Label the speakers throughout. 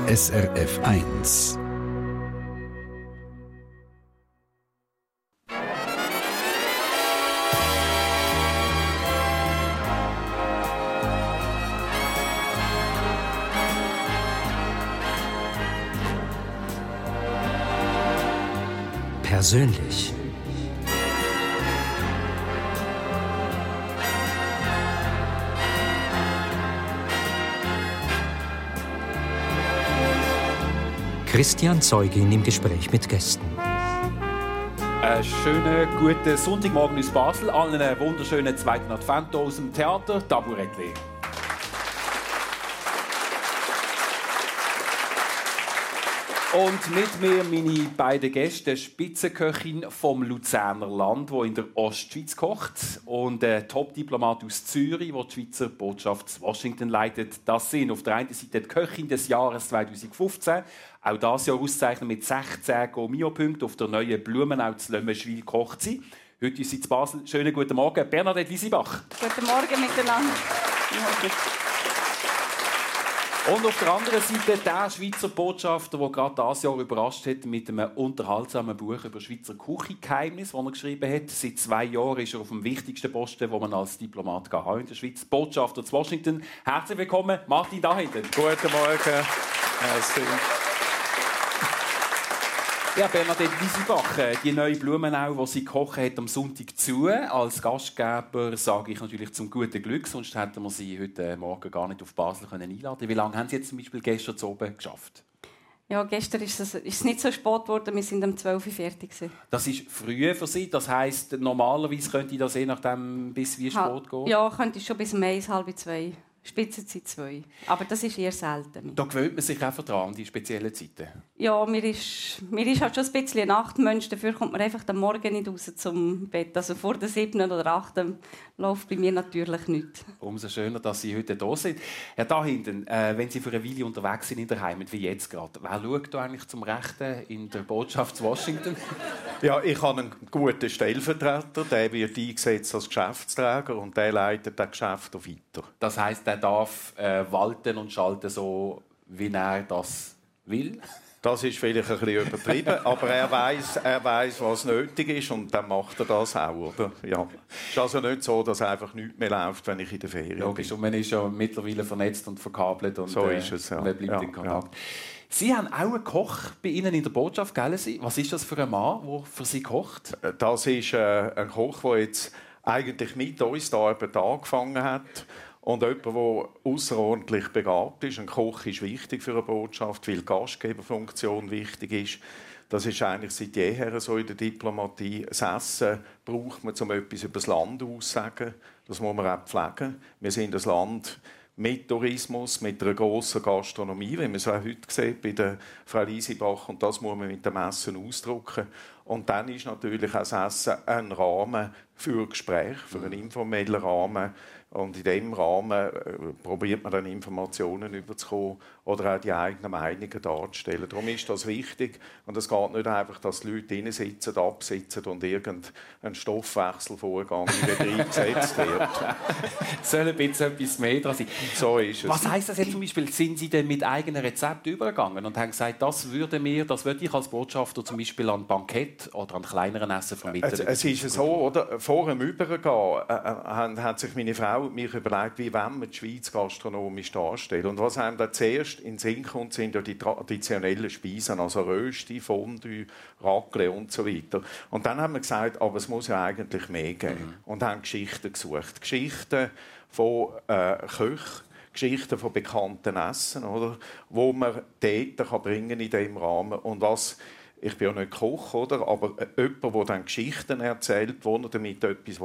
Speaker 1: SRF 1.
Speaker 2: Persönlich. Christian Zeugin im Gespräch mit Gästen.
Speaker 3: Einen schönen guten Sonntagmorgen aus Basel. Allen einen wunderschönen zweiten Advent aus dem Theater Taburettli. Und mit mir meine beiden Gäste, die Spitzenköchin vom Luzerner Land, die in der Ostschweiz kocht, und der Top-Diplomat aus Zürich, der die Schweizer Botschaft in Washington leitet. Das sind auf der einen Seite die Köchin des Jahres 2015, auch dieses Jahr ausgezeichnet mit 16 Go-Mio-Punkten auf der neuen Blumenau zu Lömeschwil kocht sie. Heute ist sie in Basel. Schönen guten Morgen, Bernadette Lisibach.
Speaker 4: Guten Morgen miteinander.
Speaker 3: Und auf der anderen Seite der Schweizer Botschafter, der gerade dieses Jahr überrascht hat mit einem unterhaltsamen Buch über Schweizer Küchengeheimnis, das er geschrieben hat. Seit 2 Jahren ist er auf dem wichtigsten Posten, den man als Diplomat haben in der Schweiz. Botschafter zu Washington. Herzlich willkommen, Martin Dahinten.
Speaker 5: Guten Morgen.
Speaker 3: Ja, Bernadette Lisibach, die neue Blumenau, die sie kochen, hat am Sonntag zu. Als Gastgeber sage ich natürlich zum guten Glück, sonst hätten wir sie heute Morgen gar nicht auf Basel einladen können. Wie lange haben Sie jetzt zum Beispiel gestern zu oben geschafft?
Speaker 4: Ja, gestern ist es nicht so spät geworden, wir sind um 12 Uhr fertig.
Speaker 3: Das ist früh für Sie, das heisst, normalerweise könnte das je nachdem bis wie spät gehen?
Speaker 4: Ja, könnte schon bis um 1, halb 2. Spitzenzeit 2. Aber das ist eher selten.
Speaker 3: Da gewöhnt man sich einfach dran, an die speziellen Zeiten?
Speaker 4: Ja, mir ist halt schon ein bisschen ein Nachtmensch. Dafür kommt man einfach am Morgen nicht raus zum Bett. Also vor der 7. oder 8. läuft bei mir natürlich nichts.
Speaker 3: Umso schöner, dass Sie heute da sind. Ja, da hinten, wenn Sie für eine Weile unterwegs sind in der Heimat, wie jetzt gerade, wer schaut da eigentlich zum Rechten in der Botschaft zu Washington?
Speaker 5: Ja, ich habe einen guten Stellvertreter, der wird eingesetzt als Geschäftsträger und der leitet das Geschäft weiter.
Speaker 3: Das heisst, er darf walten und schalten so, wie er das will?
Speaker 5: Das ist vielleicht ein bisschen übertrieben, aber er weiß, was nötig ist und dann macht er das auch, oder? Ja. Es ist also nicht so, dass einfach nichts mehr läuft, wenn ich in der Ferien
Speaker 3: Logisch,
Speaker 5: bin.
Speaker 3: und man ist ja mittlerweile vernetzt und verkabelt und
Speaker 5: so ist es, ja.
Speaker 3: Man bleibt in Kontakt. Ja. Sie haben auch einen Koch bei Ihnen in der Botschaft, gell? Was ist das für ein Mann, der für Sie kocht?
Speaker 5: Das ist ein Koch, der jetzt eigentlich mit uns die Arbeit angefangen hat. Und jemand, der außerordentlich begabt ist. Ein Koch ist wichtig für eine Botschaft, weil die Gastgeberfunktion wichtig ist. Das ist eigentlich seit jeher so in der Diplomatie. Das Essen braucht man, um etwas über das Land auszusagen. Das muss man auch pflegen. Wir sind ein Land mit Tourismus, mit einer grossen Gastronomie, wie man es auch heute sieht bei der Frau Lisibach. Und das muss man mit dem Essen ausdrücken. Und dann ist natürlich auch das Essen ein Rahmen für Gespräche, für einen informellen Rahmen. Und in diesem Rahmen probiert man dann Informationen überzukommen oder auch die eigenen Meinungen darzustellen. Darum ist das wichtig. Und es geht nicht einfach, dass die Leute hinsitzen, absitzen und irgendein Stoffwechselvorgang in Betrieb gesetzt wird.
Speaker 3: Es soll ein bisschen etwas mehr dran sein.
Speaker 5: So ist es.
Speaker 3: Was heisst das jetzt zum Beispiel? Sind Sie denn mit eigenen Rezepten übergegangen und haben gesagt, das würde ich als Botschafter zum Beispiel an Bankett oder an kleineren Essen vermitteln?
Speaker 5: Es ist so, oder? Vor dem Übergehen hat sich meine Frau und mich überlegt, wie wollen wir die Schweiz gastronomisch darstellen. Und was einem da zuerst in den Sinn kommt, sind ja die traditionellen Speisen, also Rösti, Fondue, Raclette und so weiter. Und dann haben wir gesagt, aber es muss ja eigentlich mehr geben. Und haben Geschichten gesucht. Geschichten von Köchen, Geschichten von bekannten Essen, oder? Wo man dort bringen kann in diesem Rahmen. Und was ich bin ja nicht Koch, oder? Aber jemand, der dann Geschichten erzählt, wo er damit etwas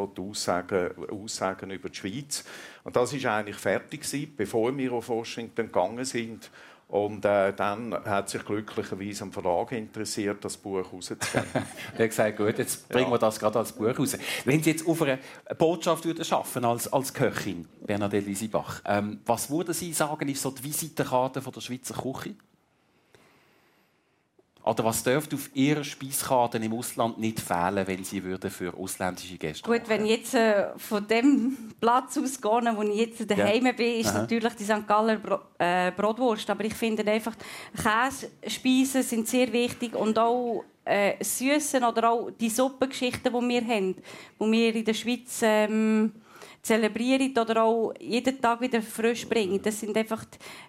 Speaker 5: aussagen über die Schweiz. Und das war eigentlich fertig gewesen, bevor wir auf Washington gegangen sind. Und dann hat sich glücklicherweise ein Verlag interessiert, das Buch rauszugeben.
Speaker 3: Der hat gesagt, gut, jetzt bringen wir das gerade als Buch raus. Wenn Sie jetzt auf einer Botschaft arbeiten als Köchin, Bernadette Lisibach, was würden Sie sagen, ist so die Visitenkarte von der Schweizer Küche? Oder was dürfte auf Ihrer Speiskarte im Ausland nicht fehlen, wenn Sie für ausländische Gäste
Speaker 4: Gut, wenn ich jetzt von dem Platz ausgehe, wo ich jetzt daheim bin, ist natürlich die St. Galler Bratwurst. Aber ich finde einfach, Kässpeisen sind sehr wichtig und auch Süssen oder auch die Suppengeschichten, die wir haben, die wir in der Schweiz zelebrieren oder auch jeden Tag wieder frisch bringen. Das sind einfach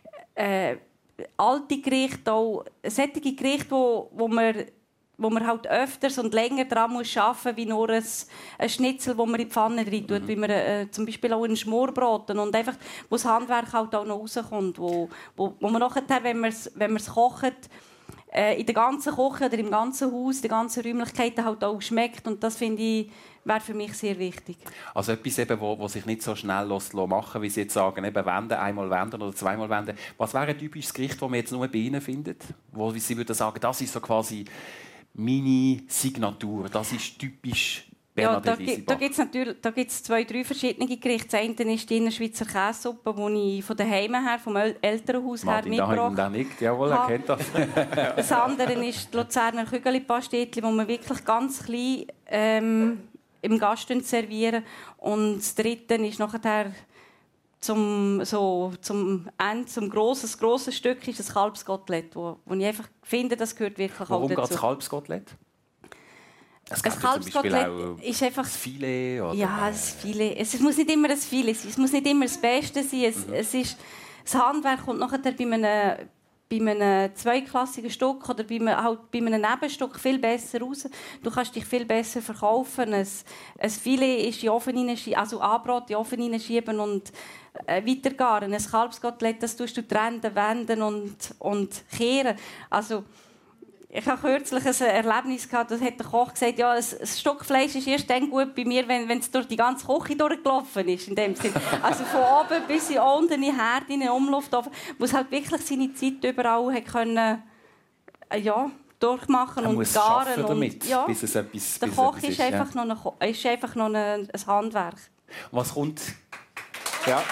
Speaker 4: alte Gerichte, auch solche Gerichte, wo man halt öfters und länger daran arbeiten muss, wie nur ein Schnitzel, das man in die Pfanne rein tut, wie man zum Beispiel auch einen Schmorbraten und einfach, wo das Handwerk halt auch noch rauskommt, wo man nachher, wenn man es kocht, in der ganzen Küche oder im ganzen Haus, in den ganzen Räumlichkeiten halt auch schmeckt und das finde ich, wäre für mich sehr wichtig. Also
Speaker 3: etwas, wo sich nicht so schnell machen lässt, wie Sie jetzt sagen, eben wenden, einmal wenden oder zweimal wenden. Was wäre ein typisches Gericht, das man jetzt nur bei Ihnen findet? Wo Sie würden sagen, das ist so quasi meine Signatur, das ist typisch Bernadette Weissenbach. Da gibt es 2, 3 verschiedene Gerichte. Das eine ist die Innerschweizer Käsesuppe, die ich von daheim her, vom Elternhaus her mitgebracht habe. Jawohl, er kennt das.
Speaker 4: Das andere ist die Luzerner Kügelipastetli, die man wirklich ganz klein im Gast servieren. Und das dritte ist nachher zum Ende, zum grosses Stück ist das Kalbskotelett, wo ich einfach finde, das gehört wirklich auch dazu. Warum geht das Kalbskotelett? Es ist einfach das Filet. Oder? Ja, das Filet. Es muss nicht immer das Filet sein. Es muss nicht immer das Beste sein. Es ist, das Handwerk kommt nachher bei einem zweiklassigen Stück oder bei einem Nebenstück viel besser raus. Du kannst dich viel besser verkaufen. Ein Filet ist in den Ofen hineinschieben, also Anbrot in den Ofen hineinschieben und weitergaren. Ein Kalbskotelett, das tust du trennen, wenden und kehren. Also, ich hatte kürzlich ein Erlebnis gehabt, da hat der Koch gesagt, ja, ein Stück Fleisch ist erst dann gut bei mir, wenn es durch die ganze Küche durchgelaufen ist. In dem Sinn. Also von oben bis in unten in den Herd, in den Umluftofen, wo es halt wirklich seine Zeit überall hat können, durchmachen und
Speaker 3: muss
Speaker 4: garen.
Speaker 3: Damit, ja, bis es etwas,
Speaker 4: der Koch ist einfach noch ein Handwerk.
Speaker 3: Was kommt? Ja.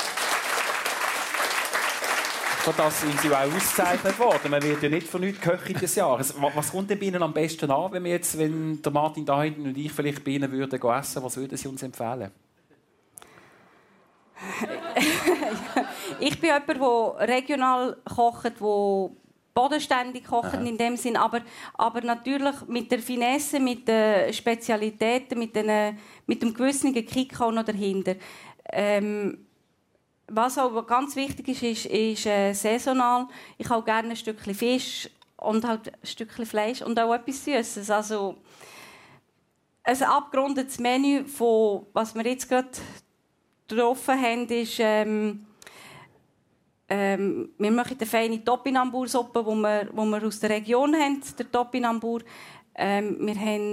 Speaker 3: Das sind sie auch ausgezeichnet worden. Man wird ja nicht von nichts Köchin des Jahres. Was kommt denn bei Ihnen am besten an, wenn der Martin da hinten und ich vielleicht bei Ihnen würden essen? Was würden Sie uns empfehlen? Ich bin jemand, der regional kocht, der bodenständig kocht in dem Sinn, aber natürlich mit der Finesse, mit den Spezialitäten, mit dem gewissen Kick auch noch dahinter. Was auch ganz wichtig ist saisonal. Ich habe gerne ein Stückchen Fisch und halt ein Stückchen Fleisch und auch etwas Süßes. Also ein abgerundetes Menü von was wir jetzt gerade getroffen haben, ist wir machen eine feine Topinambur-Suppe, die wir aus der Region haben, der Topinambur. Wir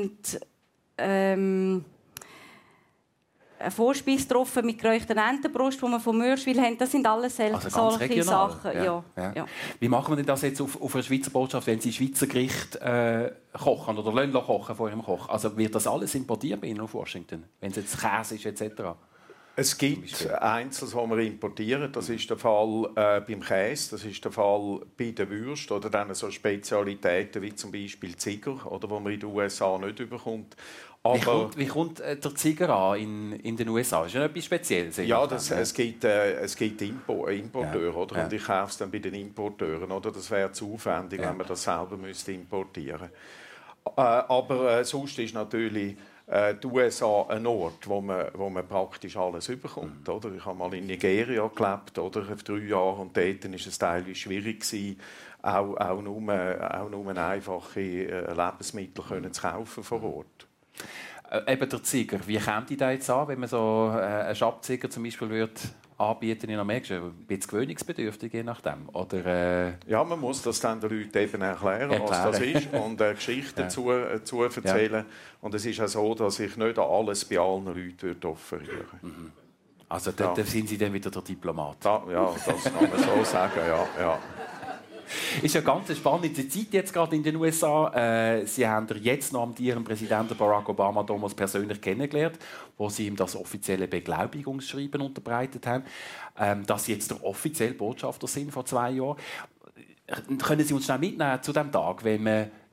Speaker 3: haben eine Vorspeise getroffen mit geräucherten Entenbrust, die wir von Mörschwil haben. Das sind alles solche Sachen. Ja. Wie machen wir denn das jetzt auf einer Schweizer Botschaft, wenn Sie Schweizer Gerichte kochen oder lassen kochen von Ihrem Koch? Also wird das alles importiert bei Ihnen auf Washington, wenn es jetzt Käse ist etc.?
Speaker 5: Es gibt Einzelnes, das wir importieren. Das ist der Fall beim Käse, das ist der Fall bei den Würsten oder dann so Spezialitäten wie zum Beispiel Ziger, oder, die man in den USA nicht bekommt.
Speaker 3: Wie kommt der Ziger an in den USA? Ist das etwas Spezielles?
Speaker 5: Ja, es gibt Importeure, oder? Ja. Und ich kaufe es dann bei den Importeuren. Oder? Das wäre zu aufwendig, wenn man das selber importieren müsste. Aber sonst ist natürlich die USA ein Ort, wo man praktisch alles überkommt. Oder? Ich habe mal in Nigeria gelebt, oder? 3 Jahre, und dort war es teilweise schwierig, auch nur einfache Lebensmittel zu kaufen vor Ort.
Speaker 3: Eben der Ziger, wie kommt die da jetzt an, wenn man so einen Schabziger zum Beispiel anbieten in Amerika? Ein bisschen gewöhnungsbedürftig, je nachdem? Oder,
Speaker 5: Ja, man muss das dann den Leuten eben erklären, was das ist und Geschichten dazu erzählen. Ja. Und es ist auch so, dass ich nicht alles bei allen Leuten offerieren würde.
Speaker 3: Also da sind Sie dann wieder der Diplomat?
Speaker 5: Ja, das kann man so sagen, ja.
Speaker 3: Ist ja ganz eine spannende Zeit jetzt gerade in den USA. Sie haben jetzt noch Ihren Präsidenten Barack Obama damals persönlich kennengelernt, wo Sie ihm das offizielle Beglaubigungsschreiben unterbreitet haben, dass Sie jetzt der offizielle Botschafter sind vor 2 Jahren. Können Sie uns schnell mitnehmen zu dem Tag, wenn man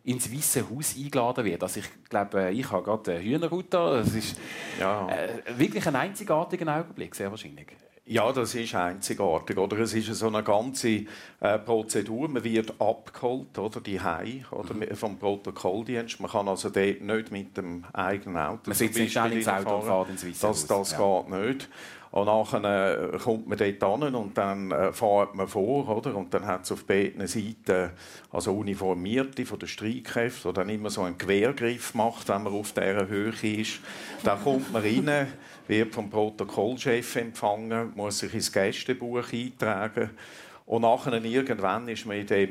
Speaker 3: ins Weisse Haus eingeladen wird. Also ich glaube, ich habe gerade einen Hühnerhutter. Das ist wirklich ein einzigartiger Augenblick, sehr wahrscheinlich.
Speaker 5: Ja, das ist einzigartig. Oder? Es ist so eine ganze Prozedur. Man wird abgeholt, oder, oder vom Protokolldienst. Man kann also dort nicht mit dem eigenen Auto.
Speaker 3: Man sitzt nicht schnell ins Auto und fährt ins Weisse Haus.
Speaker 5: Das geht nicht. Und nachher kommt man dort hin und dann fährt man vor, oder? Und dann hat es auf beiden Seiten also Uniformierte von den Streitkräften, die dann immer so einen Quergriff macht, wenn man auf dieser Höhe ist. Dann kommt man rein, wird vom Protokollchef empfangen, muss sich ins Gästebuch eintragen. Und nachher irgendwann ist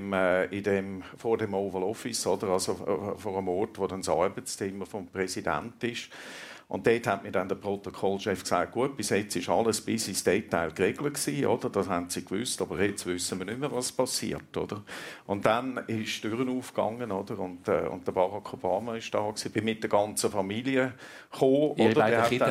Speaker 5: man vor dem Oval Office, oder? Also vor einem Ort, wo dann das Arbeitszimmer vom Präsidenten ist. Und dort hat mir dann der Protokollchef gesagt, gut, bis jetzt war alles bis ins Detail geregelt gewesen, oder? Das haben sie gewusst, aber jetzt wissen wir nicht mehr, was passiert, oder? Und dann ist die Tür aufgegangen, oder? Und der Barack Obama war da gewesen. Ich bin mit der ganzen Familie gekommen, oder?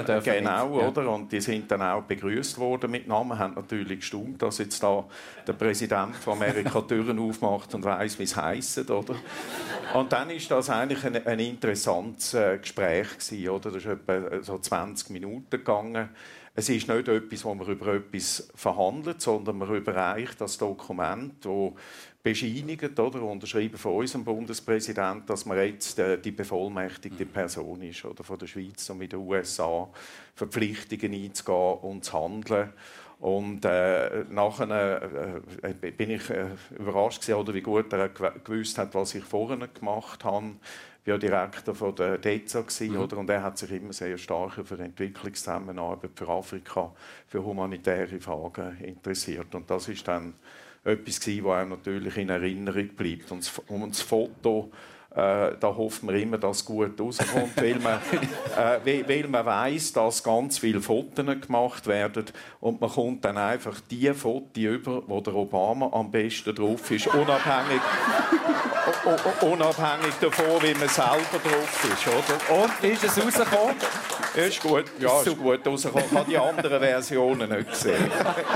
Speaker 5: Oder? Und die sind dann auch begrüßt worden mit Namen, haben natürlich gestaunt, dass jetzt da der Präsident von Amerika Türen aufmacht und weiss, wie es heisst, oder? Und dann ist das eigentlich ein interessantes Gespräch gewesen, oder? Das ist etwa so 20 Minuten gegangen. Es ist nicht etwas, wo man über etwas verhandelt, sondern man überreicht das Dokument, das bescheinigt oder unterschrieben von unserem Bundespräsidenten, dass man jetzt die bevollmächtigte Person ist, oder von der Schweiz und mit den USA Verpflichtungen einzugehen und zu handeln. Und nachher bin ich überrascht gewesen, oder wie gut er gewusst hat, was ich vorher gemacht habe. Ich war ja Direktor von der DEZA, oder? Und er hat sich immer sehr stark für Entwicklungszusammenarbeit, für Afrika, für humanitäre Fragen interessiert. Und das ist dann etwas, was einem natürlich in Erinnerung bleibt. Und das Foto, da hofft man immer, dass es gut rauskommt, weil man weiss, dass ganz viele Fotos gemacht werden und man kommt dann einfach die Fotos über, wo der Obama am besten drauf ist, unabhängig davon, wie man selber drauf ist. Oder?
Speaker 3: Und ist es rausgekommen?
Speaker 5: Ist gut, ja, ist gut rausgekommen. Ich habe die anderen Versionen nicht gesehen.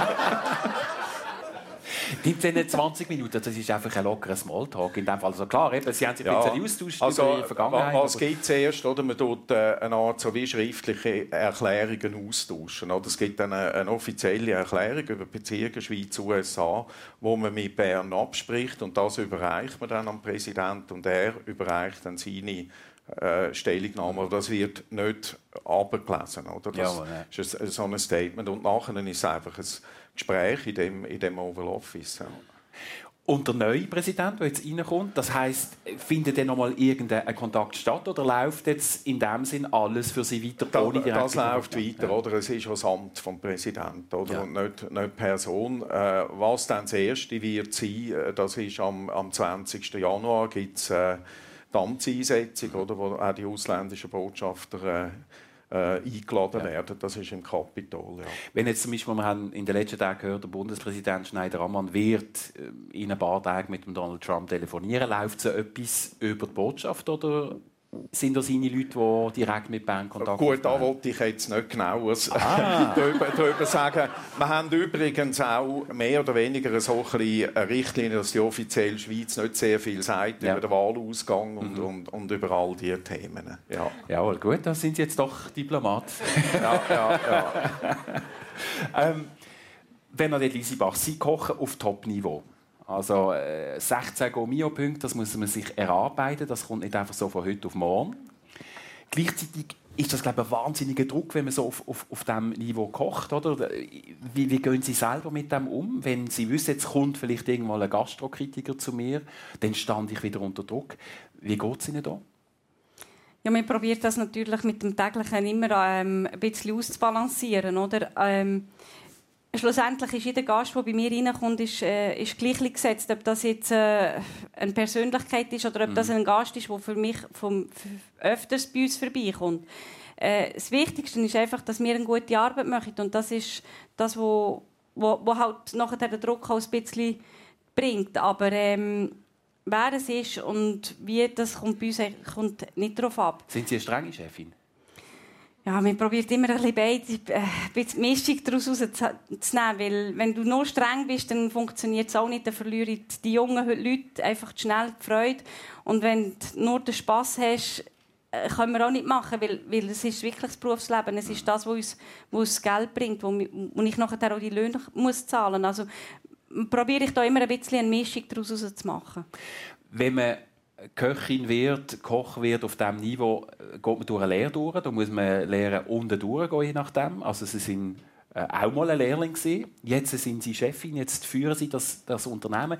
Speaker 3: In diesen 20 Minuten, das ist einfach ein lockerer Smalltalk. In dem Fall also klar, eben, Sie haben sich ein bisschen austauscht über die Vergangenheit.
Speaker 5: Was gibt es erst? Oder? Man tut eine Art so wie schriftliche Erklärungen austauschen. Oder? Es gibt eine offizielle Erklärung über Beziehungen Schweiz-USA, wo man mit Bern abspricht. Und das überreicht man dann am Präsidenten und er überreicht dann seine Stellungnahme. Aber das wird nicht abgelesen. Oder? Das ist so ein Statement. Und nachher ist es einfach ein Gespräch in dem Oval Office. Ja.
Speaker 3: Und der neue Präsident, der jetzt reinkommt, das heisst, findet dann noch mal irgendein Kontakt statt oder läuft jetzt in dem Sinn alles für Sie weiter?
Speaker 5: Das läuft weiter, oder? Es ist das Amt des Präsidenten, oder? Ja. Und nicht Person. Was dann das Erste wird sein, das ist am 20. Januar gibt es die Amtseinsetzung, oder, wo auch die ausländischen Botschafter eingeladen werden. Das ist im Kapitol. Ja.
Speaker 3: Wenn jetzt zum Beispiel, wir haben in den letzten Tagen gehört, der Bundespräsident Schneider-Ammann wird in ein paar Tagen mit dem Donald Trump telefonieren. Läuft so etwas über die Botschaft oder sind das seine Leute, die direkt mit Bern Kontakt haben?
Speaker 5: Gut, da wollte ich jetzt nicht genaueres darüber sagen. Wir haben übrigens auch mehr oder weniger so eine Richtlinie, dass die offizielle Schweiz nicht sehr viel sagt über den Wahlausgang und über all diese Themen. Ja.
Speaker 3: Jawohl, gut, da sind Sie jetzt doch Diplomat.
Speaker 5: ja.
Speaker 3: Bernhard Lisibach, Sie kochen auf Top-Niveau. Also 16 Gomio-Punkte, das muss man sich erarbeiten. Das kommt nicht einfach so von heute auf morgen. Gleichzeitig ist das, glaube ich, ein wahnsinniger Druck, wenn man so auf diesem Niveau kocht. Oder? Wie gehen Sie selber mit dem um? Wenn Sie wissen, jetzt kommt vielleicht irgendwann ein Gastrokritiker zu mir, dann stand ich wieder unter Druck. Wie geht es Ihnen da?
Speaker 4: Ja, man probiert das natürlich mit dem Täglichen immer ein bisschen auszubalancieren. Oder? Schlussendlich ist jeder Gast, der bei mir reinkommt, ist gleich gesetzt. Ob das jetzt eine Persönlichkeit ist oder ob das ein Gast ist, der für mich öfters bei uns vorbeikommt. Das Wichtigste ist einfach, dass wir eine gute Arbeit machen. Und das ist das, was halt nachher den Druck auch ein bisschen bringt. Aber wer es ist und wie das kommt bei uns kommt nicht darauf ab.
Speaker 3: Sind Sie eine strenge Chefin?
Speaker 4: Ja, man probiert immer ein bisschen Mischung daraus rauszunehmen, weil wenn du nur streng bist, dann funktioniert es auch nicht, dann verlieren die jungen Leute einfach schnell die Freude. Und wenn du nur den Spass hast, können wir auch nicht machen, weil es ist wirklich das Berufsleben, es ist das, was uns Geld bringt, wo ich nachher auch die Löhne muss zahlen muss. Also probiere ich da immer ein bisschen eine Mischung daraus rauszumachen.
Speaker 3: Wenn man Köchin wird, Koch wird auf diesem Niveau, geht man durch eine Lehre durch. Da muss man lernen, unten durchgehen, je nachdem. Also Sie sind auch mal ein Lehrling gewesen. Jetzt sind Sie Chefin, jetzt führen Sie das Unternehmen.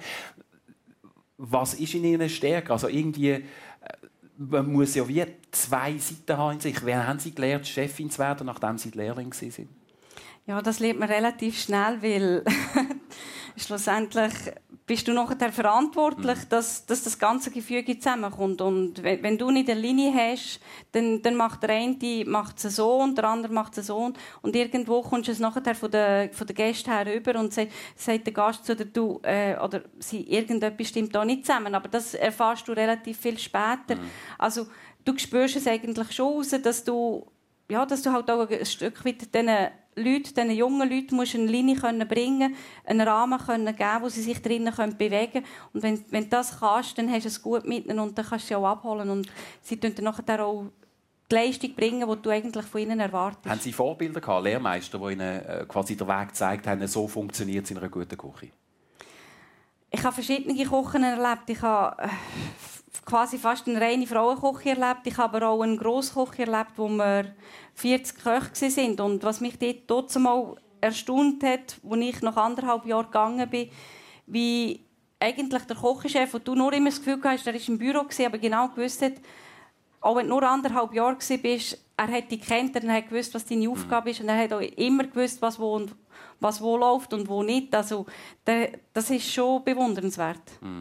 Speaker 3: Was ist in Ihnen stärker? Also irgendwie, man muss ja wie zwei Seiten haben in sich. Wann haben Sie gelernt, Chefin zu werden, nachdem Sie Lehrling waren?
Speaker 4: Ja, das lernt man relativ schnell, weil schlussendlich bist du nachher verantwortlich, dass das ganze Gefüge zusammenkommt. Und wenn du nicht eine Linie hast, dann macht der eine macht es so und der andere macht es so. Und irgendwo kommst du es nachher von den Gästen her rüber und sagt der Gast zu dir, du, oder irgendetwas stimmt da nicht zusammen. Aber das erfährst du relativ viel später. Also du spürst es eigentlich schon raus, dass du halt auch ein Stück weit diesen jungen Leuten musst eine Linie bringen, einen Rahmen geben, wo sie sich drinnen bewegen können. Und wenn du das kannst, dann hast du es gut mit ihnen und dann kannst du sie auch abholen. Und sie bringen dann nachher auch die Leistung bringen, die du eigentlich von ihnen erwartest. Haben
Speaker 3: Sie Vorbilder gehabt, Lehrmeister, die Ihnen quasi den Weg gezeigt haben, so funktioniert es in einer guten Küche?
Speaker 4: Ich habe verschiedene Kochen erlebt. Ich habe quasi fast eine reine Frauenküche erlebt. Ich habe aber auch einen Grosskoch erlebt, wo wir 40 Köche waren. Und was mich dort mal erstaunt hat, als ich nach 1,5 Jahren gegangen bin, wie eigentlich der Kochchef, wo du nur immer das Gefühl hast, er war im Büro, aber genau gewusst hat, auch wenn du nur 1,5 Jahre warst, er hat dich gekannt, er hat gewusst, was deine Aufgabe ist und er hat auch immer gewusst, was wo läuft und wo nicht. Also, das ist schon bewundernswert.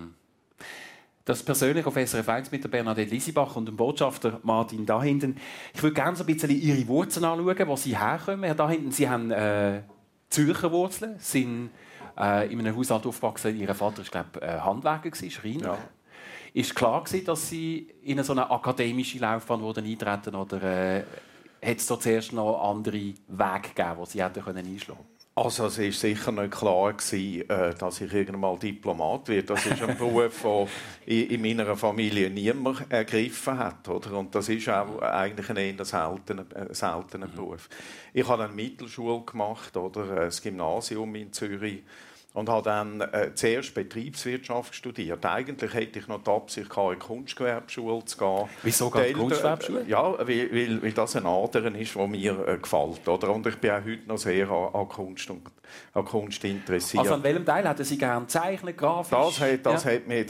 Speaker 3: Das persönlich auf SRF 1 mit der Bernadette Lisibach und dem Botschafter Martin da hinten. Ich würde gerne so ein bisschen Ihre Wurzeln anschauen, wo Sie herkommen. Da hinten, Sie haben Zürcher Wurzeln, sind in einem Haushalt aufgewachsen. Ihr Vater war, Handwerker, Schreiner. Ja. Ist klar gewesen, dass Sie in so eine akademische Laufbahn eintreten oder hat es da zuerst noch andere Wege gegeben, die Sie hätten einschlagen können?
Speaker 5: Also es war sicher nicht klar, dass ich irgendwann mal Diplomat werde. Das ist ein Beruf, den in meiner Familie niemand ergriffen hat. Oder? Und das ist auch eigentlich ein eher seltener Beruf. Ich habe eine Mittelschule gemacht, oder? Das Gymnasium in Zürich. Und habe dann zuerst Betriebswirtschaft studiert. Eigentlich hätte ich noch die Absicht gehabt, in die Kunstgewerbeschule zu gehen.
Speaker 3: Wieso gerade die Kunstgewerbeschule?
Speaker 5: Ja, weil das ein Adern ist, der mir gefällt. Oder? Und ich bin auch heute noch sehr an Kunst und an Kunst interessiert.
Speaker 3: Also an welchem Teil hätten Sie gerne zeichnen, grafisch?
Speaker 5: Das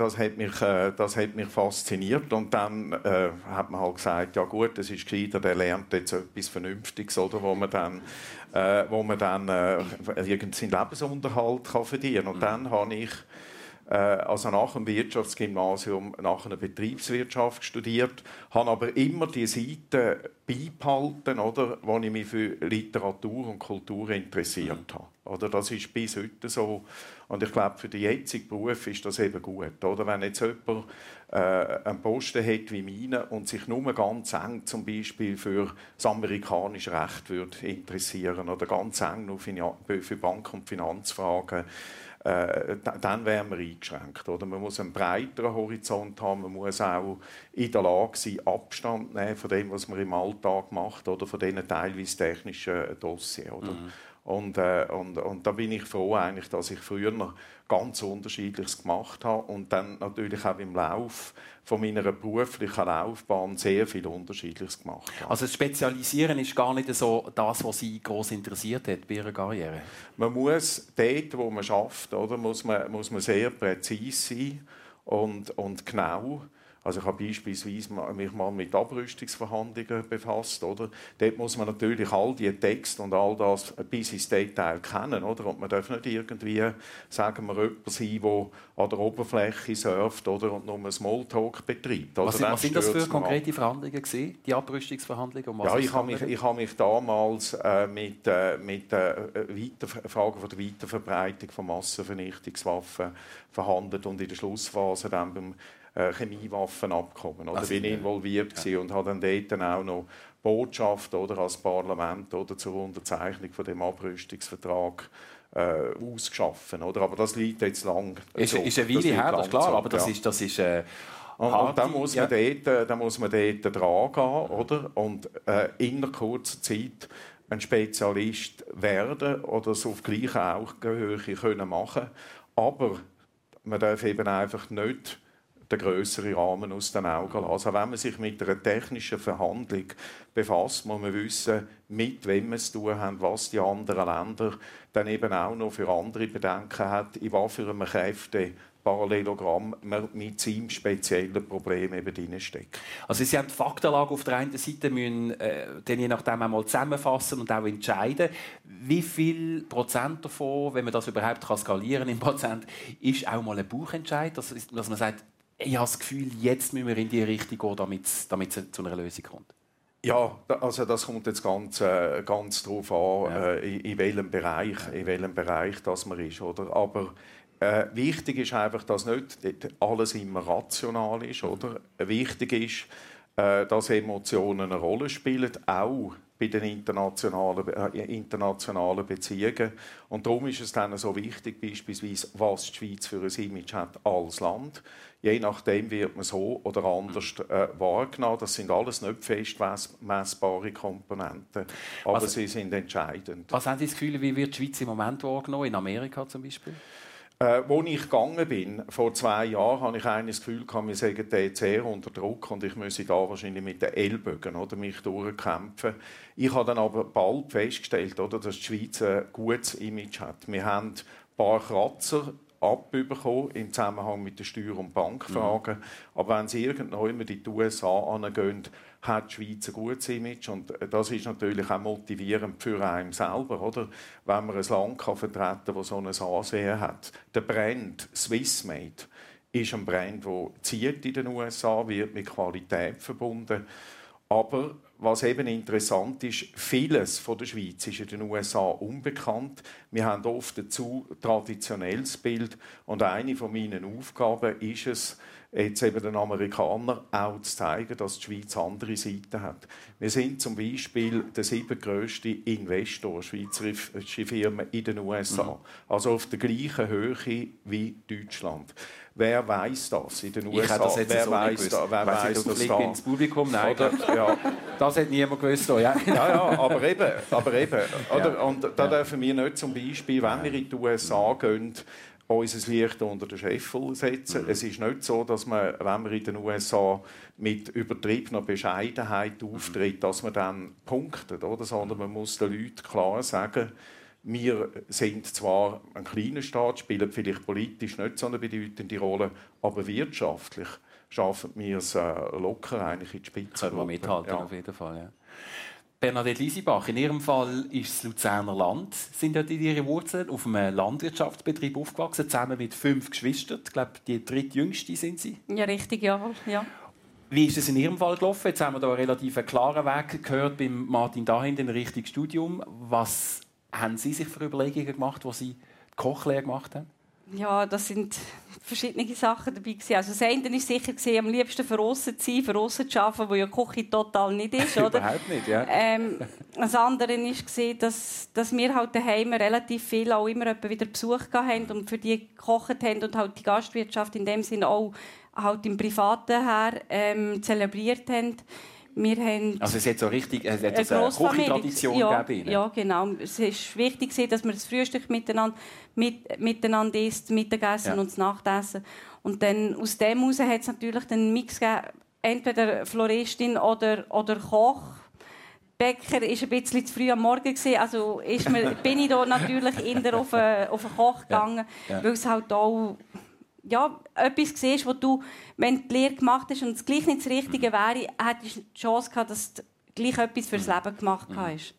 Speaker 5: hat mich fasziniert. Und dann hat man halt gesagt, ja gut, es ist gescheiter, der lernt jetzt etwas Vernünftiges, oder, wo man dann seinen Lebensunterhalt verdienen kann. Und dann habe ich also nach dem Wirtschaftsgymnasium nach einer Betriebswirtschaft studiert, habe aber immer die Seite beibehalten, oder, wo ich mich für Literatur und Kultur interessiert habe. Oder, das ist bis heute so. Und ich glaube, für den jetzigen Beruf ist das eben gut. Oder? Wenn jetzt jemand einen Posten hat wie meine und sich nur ganz eng zum Beispiel für das amerikanische Recht würde interessieren oder ganz eng nur für Bank- und Finanzfragen, dann wären wir eingeschränkt. Oder? Man muss einen breiteren Horizont haben, man muss auch in der Lage sein, Abstand nehmen von dem, was man im Alltag macht, oder von diesen teilweise technischen Dossiers. Oder? Und da bin ich froh, eigentlich, dass ich früher noch ganz Unterschiedliches gemacht habe und dann natürlich auch im Lauf von meiner beruflichen Laufbahn sehr viel Unterschiedliches gemacht habe.
Speaker 3: Also das Spezialisieren ist gar nicht so das, was Sie gross interessiert hat bei Ihrer Karriere?
Speaker 5: Man muss dort, wo man arbeitet, oder, muss man sehr präzise sein und genau. Also ich habe beispielsweise mich mal mit Abrüstungsverhandlungen befasst. Oder? Dort muss man natürlich all die Texte und all das bis ins Detail kennen. Oder? Und man darf nicht irgendwie, sagen wir, jemand sein, der an der Oberfläche surft, oder? Und nur einen Smalltalk betreibt.
Speaker 3: Was sind das für konkrete Verhandlungen gewesen, die Abrüstungsverhandlungen?
Speaker 5: Ja, ich habe mich damals mit Fragen von der Weiterverbreitung von Massenvernichtungswaffen verhandelt und in der Schlussphase dann beim Chemiewaffenabkommen. Oder bin involviert gewesen und habe dann dort auch noch Botschaft oder als Parlament oder zur Unterzeichnung von dem Abrüstungsvertrag ausgeschaffen. Oder? Aber das liegt jetzt lang.
Speaker 3: Ist eine Weile her, das ist klar, aber das ist
Speaker 5: und dann muss man dort dran gehen, oder? Und in kurzer Zeit ein Spezialist werden oder es auf gleicher Augenhöhe können machen. Aber man darf eben einfach nicht den grösseren Rahmen aus den Augen lassen. Also wenn man sich mit einer technischen Verhandlung befasst, muss man wissen, mit wem wir es zu tun haben, was die anderen Länder dann eben auch noch für andere Bedenken haben, in was für einem Kräfteparallelogramm man mit seinem speziellen Problem eben drinsteckt.
Speaker 3: Also Sie haben die Faktenlage auf der einen Seite, müssen dann je nachdem einmal zusammenfassen und auch entscheiden. Wie viel Prozent davon, wenn man das überhaupt skalieren kann im Prozent, ist auch mal ein Bauchentscheid, dass man sagt, ich habe das Gefühl, jetzt müssen wir in die Richtung gehen, damit es zu einer Lösung kommt?
Speaker 5: Ja, also das kommt jetzt ganz darauf an, in welchem Bereich das man ist. Oder? Aber wichtig ist einfach, dass nicht alles immer rational ist. Oder? Wichtig ist, dass Emotionen eine Rolle spielen, auch bei den internationalen Beziehungen. Und darum ist es dann so wichtig, beispielsweise, was die Schweiz für ein Image hat als Land. Je nachdem wird man so oder anders wahrgenommen. Das sind alles nicht fest messbare Komponenten, aber sie sind entscheidend.
Speaker 3: Was haben Sie das Gefühl, wie wird die Schweiz im Moment wahrgenommen, in Amerika zum Beispiel?
Speaker 5: Als ich gegangen bin, vor 2 Jahren, hatte ich das Gefühl, wir sagen sehr unter Druck und ich müsse da wahrscheinlich mit den Ellbogen oder mich durchkämpfen. Ich habe dann aber bald festgestellt, oder, dass die Schweiz ein gutes Image hat. Wir haben ein paar Kratzer abbekommen im Zusammenhang mit den Steuer- und Bankfragen. Aber wenn Sie irgendwo in die USA angehen, hat die Schweiz ein gutes Image. Und das ist natürlich auch motivierend für einen selber, oder? Wenn man ein Land vertreten kann, das so ein Ansehen hat. Der Brand Swissmade ist ein Brand, der zieht in den USA, wird mit Qualität verbunden. Aber was eben interessant ist, vieles von der Schweiz ist in den USA unbekannt. Wir haben oft ein zu traditionelles Bild. Und eine von meinen Aufgaben ist es, jetzt eben den Amerikanern auch zu zeigen, dass die Schweiz andere Seiten hat. Wir sind zum Beispiel der 7. grösste Investor schweizerische Firmen in den USA. Also auf der gleichen Höhe wie Deutschland. Wer weiß das in den USA?
Speaker 3: Ich hätte das jetzt
Speaker 5: wer
Speaker 3: so
Speaker 5: weiß da? Wer weiß das da?
Speaker 3: Ins Publikum? Nein,
Speaker 5: ja.
Speaker 3: Das hat niemand gewusst. Ja,
Speaker 5: aber eben. Oder? Und da dürfen wir nicht zum Beispiel, wenn wir in die USA gehen, unser Licht unter den Scheffel setzen. Es ist nicht so, dass man, wenn man in den USA mit übertriebener Bescheidenheit auftritt, dass man dann punktet, oder? Sondern man muss den Leuten klar sagen, wir sind zwar ein kleiner Staat, spielen vielleicht politisch nicht so eine bedeutende Rolle, aber wirtschaftlich schaffen wir es locker eigentlich in die Spitze.
Speaker 3: Können wir mithalten, auf jeden Fall. Ja. Bernadette Liesibach, in Ihrem Fall ist das Luzerner Land. Sind dort Ihre Wurzeln auf einem Landwirtschaftsbetrieb aufgewachsen, zusammen mit 5 Geschwistern? Ich glaube, die drittjüngste sind Sie.
Speaker 4: Ja, richtig, ja.
Speaker 3: Wie ist es in Ihrem Fall gelaufen? Jetzt haben wir da einen relativ klaren Weg gehört beim Martin Dahind in Richtung Studium. Was haben Sie sich für Überlegungen gemacht, als Sie die Kochlehre gemacht haben?
Speaker 4: Ja, das sind verschiedene Sachen dabei gewesen. Also das eine war sicher, am liebsten für aussen zu sein, für aussen zu arbeiten, wo ja Küche total nicht ist, oder?
Speaker 3: Überhaupt nicht, ja.
Speaker 4: Das andere war, dass wir halt daheim relativ viel auch immer wieder Besuch haben und für die gekocht haben und halt die Gastwirtschaft in dem Sinne auch halt im Privaten her zelebriert haben. Wir haben
Speaker 3: also es hat so richtig eine Küchentradition gegeben.
Speaker 4: Ja, genau. Es ist wichtig, dass man das Frühstück miteinander isst, Mittagessen und das Nachtessen. Und dann aus dem heraus hat es natürlich den Mix gegeben, entweder Floristin oder Koch. Bäcker war ein bisschen zu früh am Morgen, also bin ich da natürlich eher auf einen Koch gegangen, weil es halt auch etwas siehst, wo du, wenn du die Lehre gemacht hast und es gleich nicht das Richtige wäre, hättest du die Chance gehabt, dass du gleich etwas fürs Leben gemacht hast.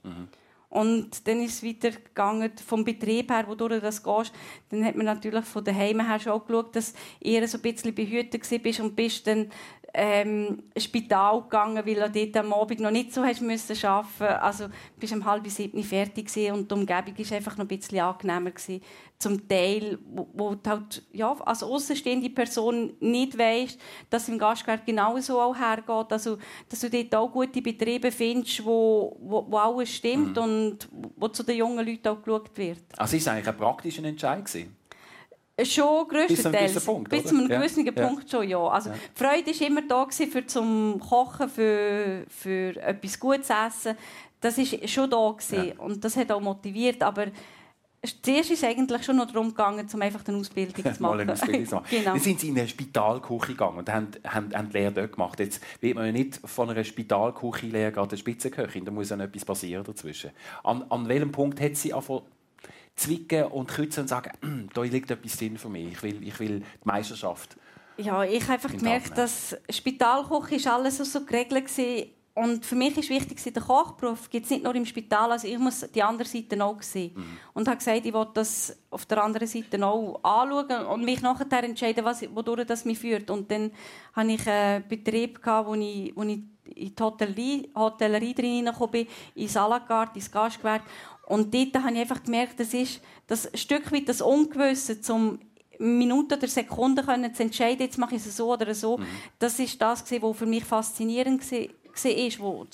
Speaker 4: Und dann ist es weitergegangen vom Betrieb her, wodurch du das gehst. Dann hat man natürlich von daheim her schon geschaut, dass du eher so ein bisschen behütet bist und bist dann Spital gegangen, weil du dort am Abend noch nicht so hast müssen arbeiten. Also, du bist um 6:30 fertig gewesen und die Umgebung war einfach noch ein bisschen angenehmer gewesen. Zum Teil, wo du halt, ja, als aussenstehende Person nicht weisst, dass es im Gastgewerbe genauso auch hergeht. Also, dass du dort auch gute Betriebe findest, wo alles stimmt und wo zu den jungen Leuten auch geschaut wird.
Speaker 3: Also ist es eigentlich ein praktischer Entscheid gewesen?
Speaker 4: Schon grösstenteils.
Speaker 3: Bis zu einem
Speaker 4: gewissen Punkt schon, ja. Also, die Freude war immer da für zum Kochen, für etwas Gutes zu essen. Das war schon da gewesen. Ja. Und das hat auch motiviert. Aber zuerst ist es eigentlich schon noch darum gegangen, um einfach eine Ausbildung zu machen.
Speaker 3: Genau. Dann sind Sie in eine Spitalküche gegangen und haben die Lehre dort gemacht. Jetzt wird man ja nicht von einer Spitalküche-Lehre gerade eine Spitzenköchin. Da muss ja etwas passieren dazwischen. An welchem Punkt hat Sie angefangen zwicken und kützen und sagen, da liegt etwas drin für mich, ich will die Meisterschaft.
Speaker 4: Ja, ich habe einfach gemerkt, dass Spitalkoch alles so geregelt war. Und für mich ist wichtig, der Kochberuf gibt es nicht nur im Spital, also ich muss die andere Seite auch sehen. Und habe gesagt, ich will das auf der anderen Seite auch anschauen und mich nachher entscheiden, wodurch das mich führt. Und dann hatte ich einen Betrieb, wo ich in die Hotellerie reingekommen bin, ins à la carte, ins Gastgewerbe. Und dort habe ich einfach gemerkt, das ist das Stück weit das Ungewisse, um Minuten oder Sekunden zu entscheiden, jetzt mache ich es so oder so. Das ist das, was für mich faszinierend war, wo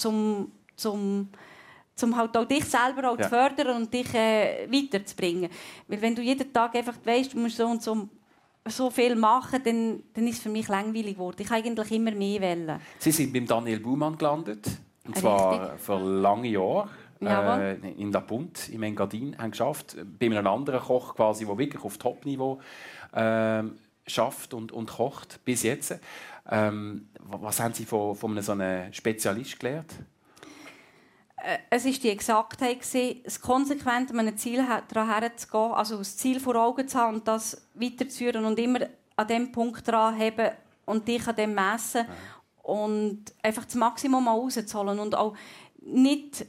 Speaker 4: zum halt auch dich selber auch zu fördern und dich weiterzubringen. Weil wenn du jeden Tag einfach weisst, du musst so und so viel machen, dann ist es für mich langweilig geworden. Ich wollte eigentlich immer mehr wollen.
Speaker 3: Sie sind beim Daniel Baumann gelandet, und zwar für lange Jahre. In La Punt, im Engadin, haben geschafft. Bei einem anderen Koch, quasi, der wirklich auf Top-Niveau schafft und kocht, bis jetzt. Was haben Sie von so einem Spezialist gelernt?
Speaker 4: Es war die Exaktheit, das konsequent an einem Ziel daran herzugehen, also das Ziel vor Augen zu haben und das weiterzuführen und immer an diesem Punkt dran haben und dich an dem messen und einfach das Maximum rauszuholen und auch nicht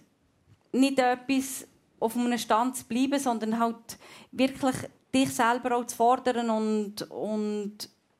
Speaker 4: etwas auf einem Stand zu bleiben, sondern halt wirklich dich selber auch zu fordern und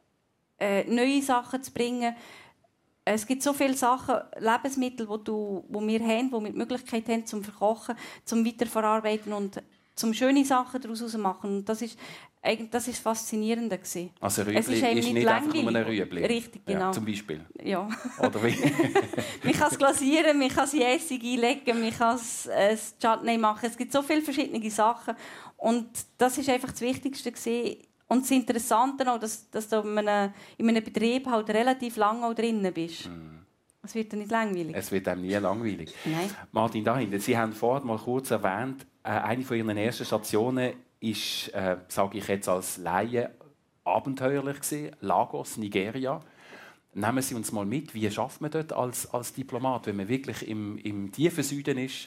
Speaker 4: neue Sachen zu bringen. Es gibt so viele Sachen, Lebensmittel, die wir haben, die wir die Möglichkeit haben, zum Verkochen, zum Weiterverarbeiten und zum schöne Sachen daraus zu machen. Und das ist das Faszinierende.
Speaker 3: Also Rüebli ist nicht einfach nur ein Rüebli?
Speaker 4: Richtig, genau.
Speaker 3: Ja, zum Beispiel?
Speaker 4: Ja.
Speaker 3: Oder wie?
Speaker 4: Man kann es glasieren, man kann es in Essig einlegen, man kann es Chutney machen. Es gibt so viele verschiedene Sachen. Und das ist einfach das Wichtigste gewesen. Und das Interessante auch, dass du in einem Betrieb halt relativ lange auch drinnen bist. Es wird dann nicht langweilig.
Speaker 3: Es wird einem nie langweilig.
Speaker 4: Nein.
Speaker 3: Martin Dahinter, Sie haben vorhin mal kurz erwähnt, eine von Ihren ersten Stationen ist, sage ich jetzt als Laie, abenteuerlich gewesen. Lagos, Nigeria. Nehmen Sie uns mal mit, wie schafft man dort als Diplomat, wenn man wirklich im tiefen Süden ist?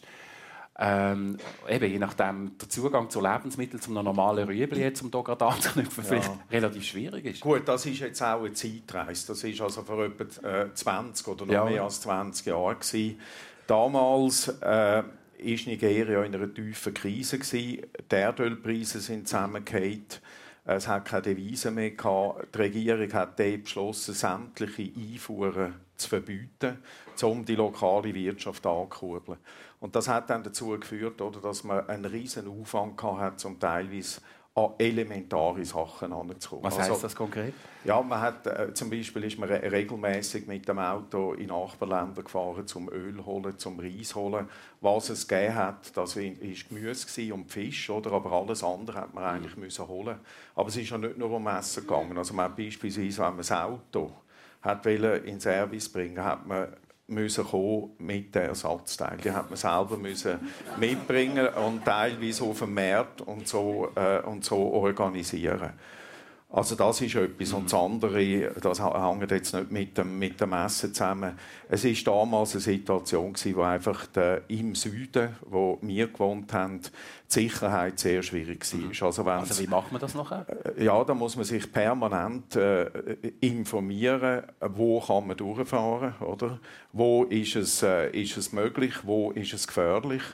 Speaker 3: Eben, je nachdem der Zugang zu Lebensmitteln, zum normalen Rüebli, um hier gerade anzuknüpfen, vielleicht relativ schwierig ist.
Speaker 5: Gut, das ist jetzt auch eine Zeitreise. Das war also vor etwa 20 oder noch mehr als 20 Jahren. Damals war Nigeria in einer tiefen Krise. Die Erdölpreise sind zusammengefallen. Es hat keine Devisen mehr gehabt. Die Regierung hat beschlossen, sämtliche Einfuhren zu verbieten, um die lokale Wirtschaft anzukurbeln. Und das hat dann dazu geführt, dass man einen riesen Aufwand hatte, um teilweise an elementare Sachen heranzukommen.
Speaker 3: Was heisst das konkret?
Speaker 5: Ja, man hat, zum Beispiel ist man regelmäßig mit dem Auto in Nachbarländer gefahren, zum Öl holen, zum Reis zu holen. Was es gegeben hat, das war Gemüse und Fisch, oder? Aber alles andere hat man eigentlich müssen holen. Aber es ist ja nicht nur um Essen gegangen. Also man hat beispielsweise, wenn man das Auto in Service bringen, hat man kommen mit den Ersatzteilen. Die hat man selber mitbringen und teilweise auf dem Markt und so organisieren. Also das ist etwas. Und das andere, das hängt jetzt nicht mit dem Essen zusammen. Es war damals eine Situation, wo einfach im Süden, wo wir gewohnt haben, die Sicherheit sehr schwierig war.
Speaker 3: Also wie macht man das nachher?
Speaker 5: Ja, da muss man sich permanent informieren, wo kann man durchfahren, oder? Wo ist es möglich, wo ist es gefährlich.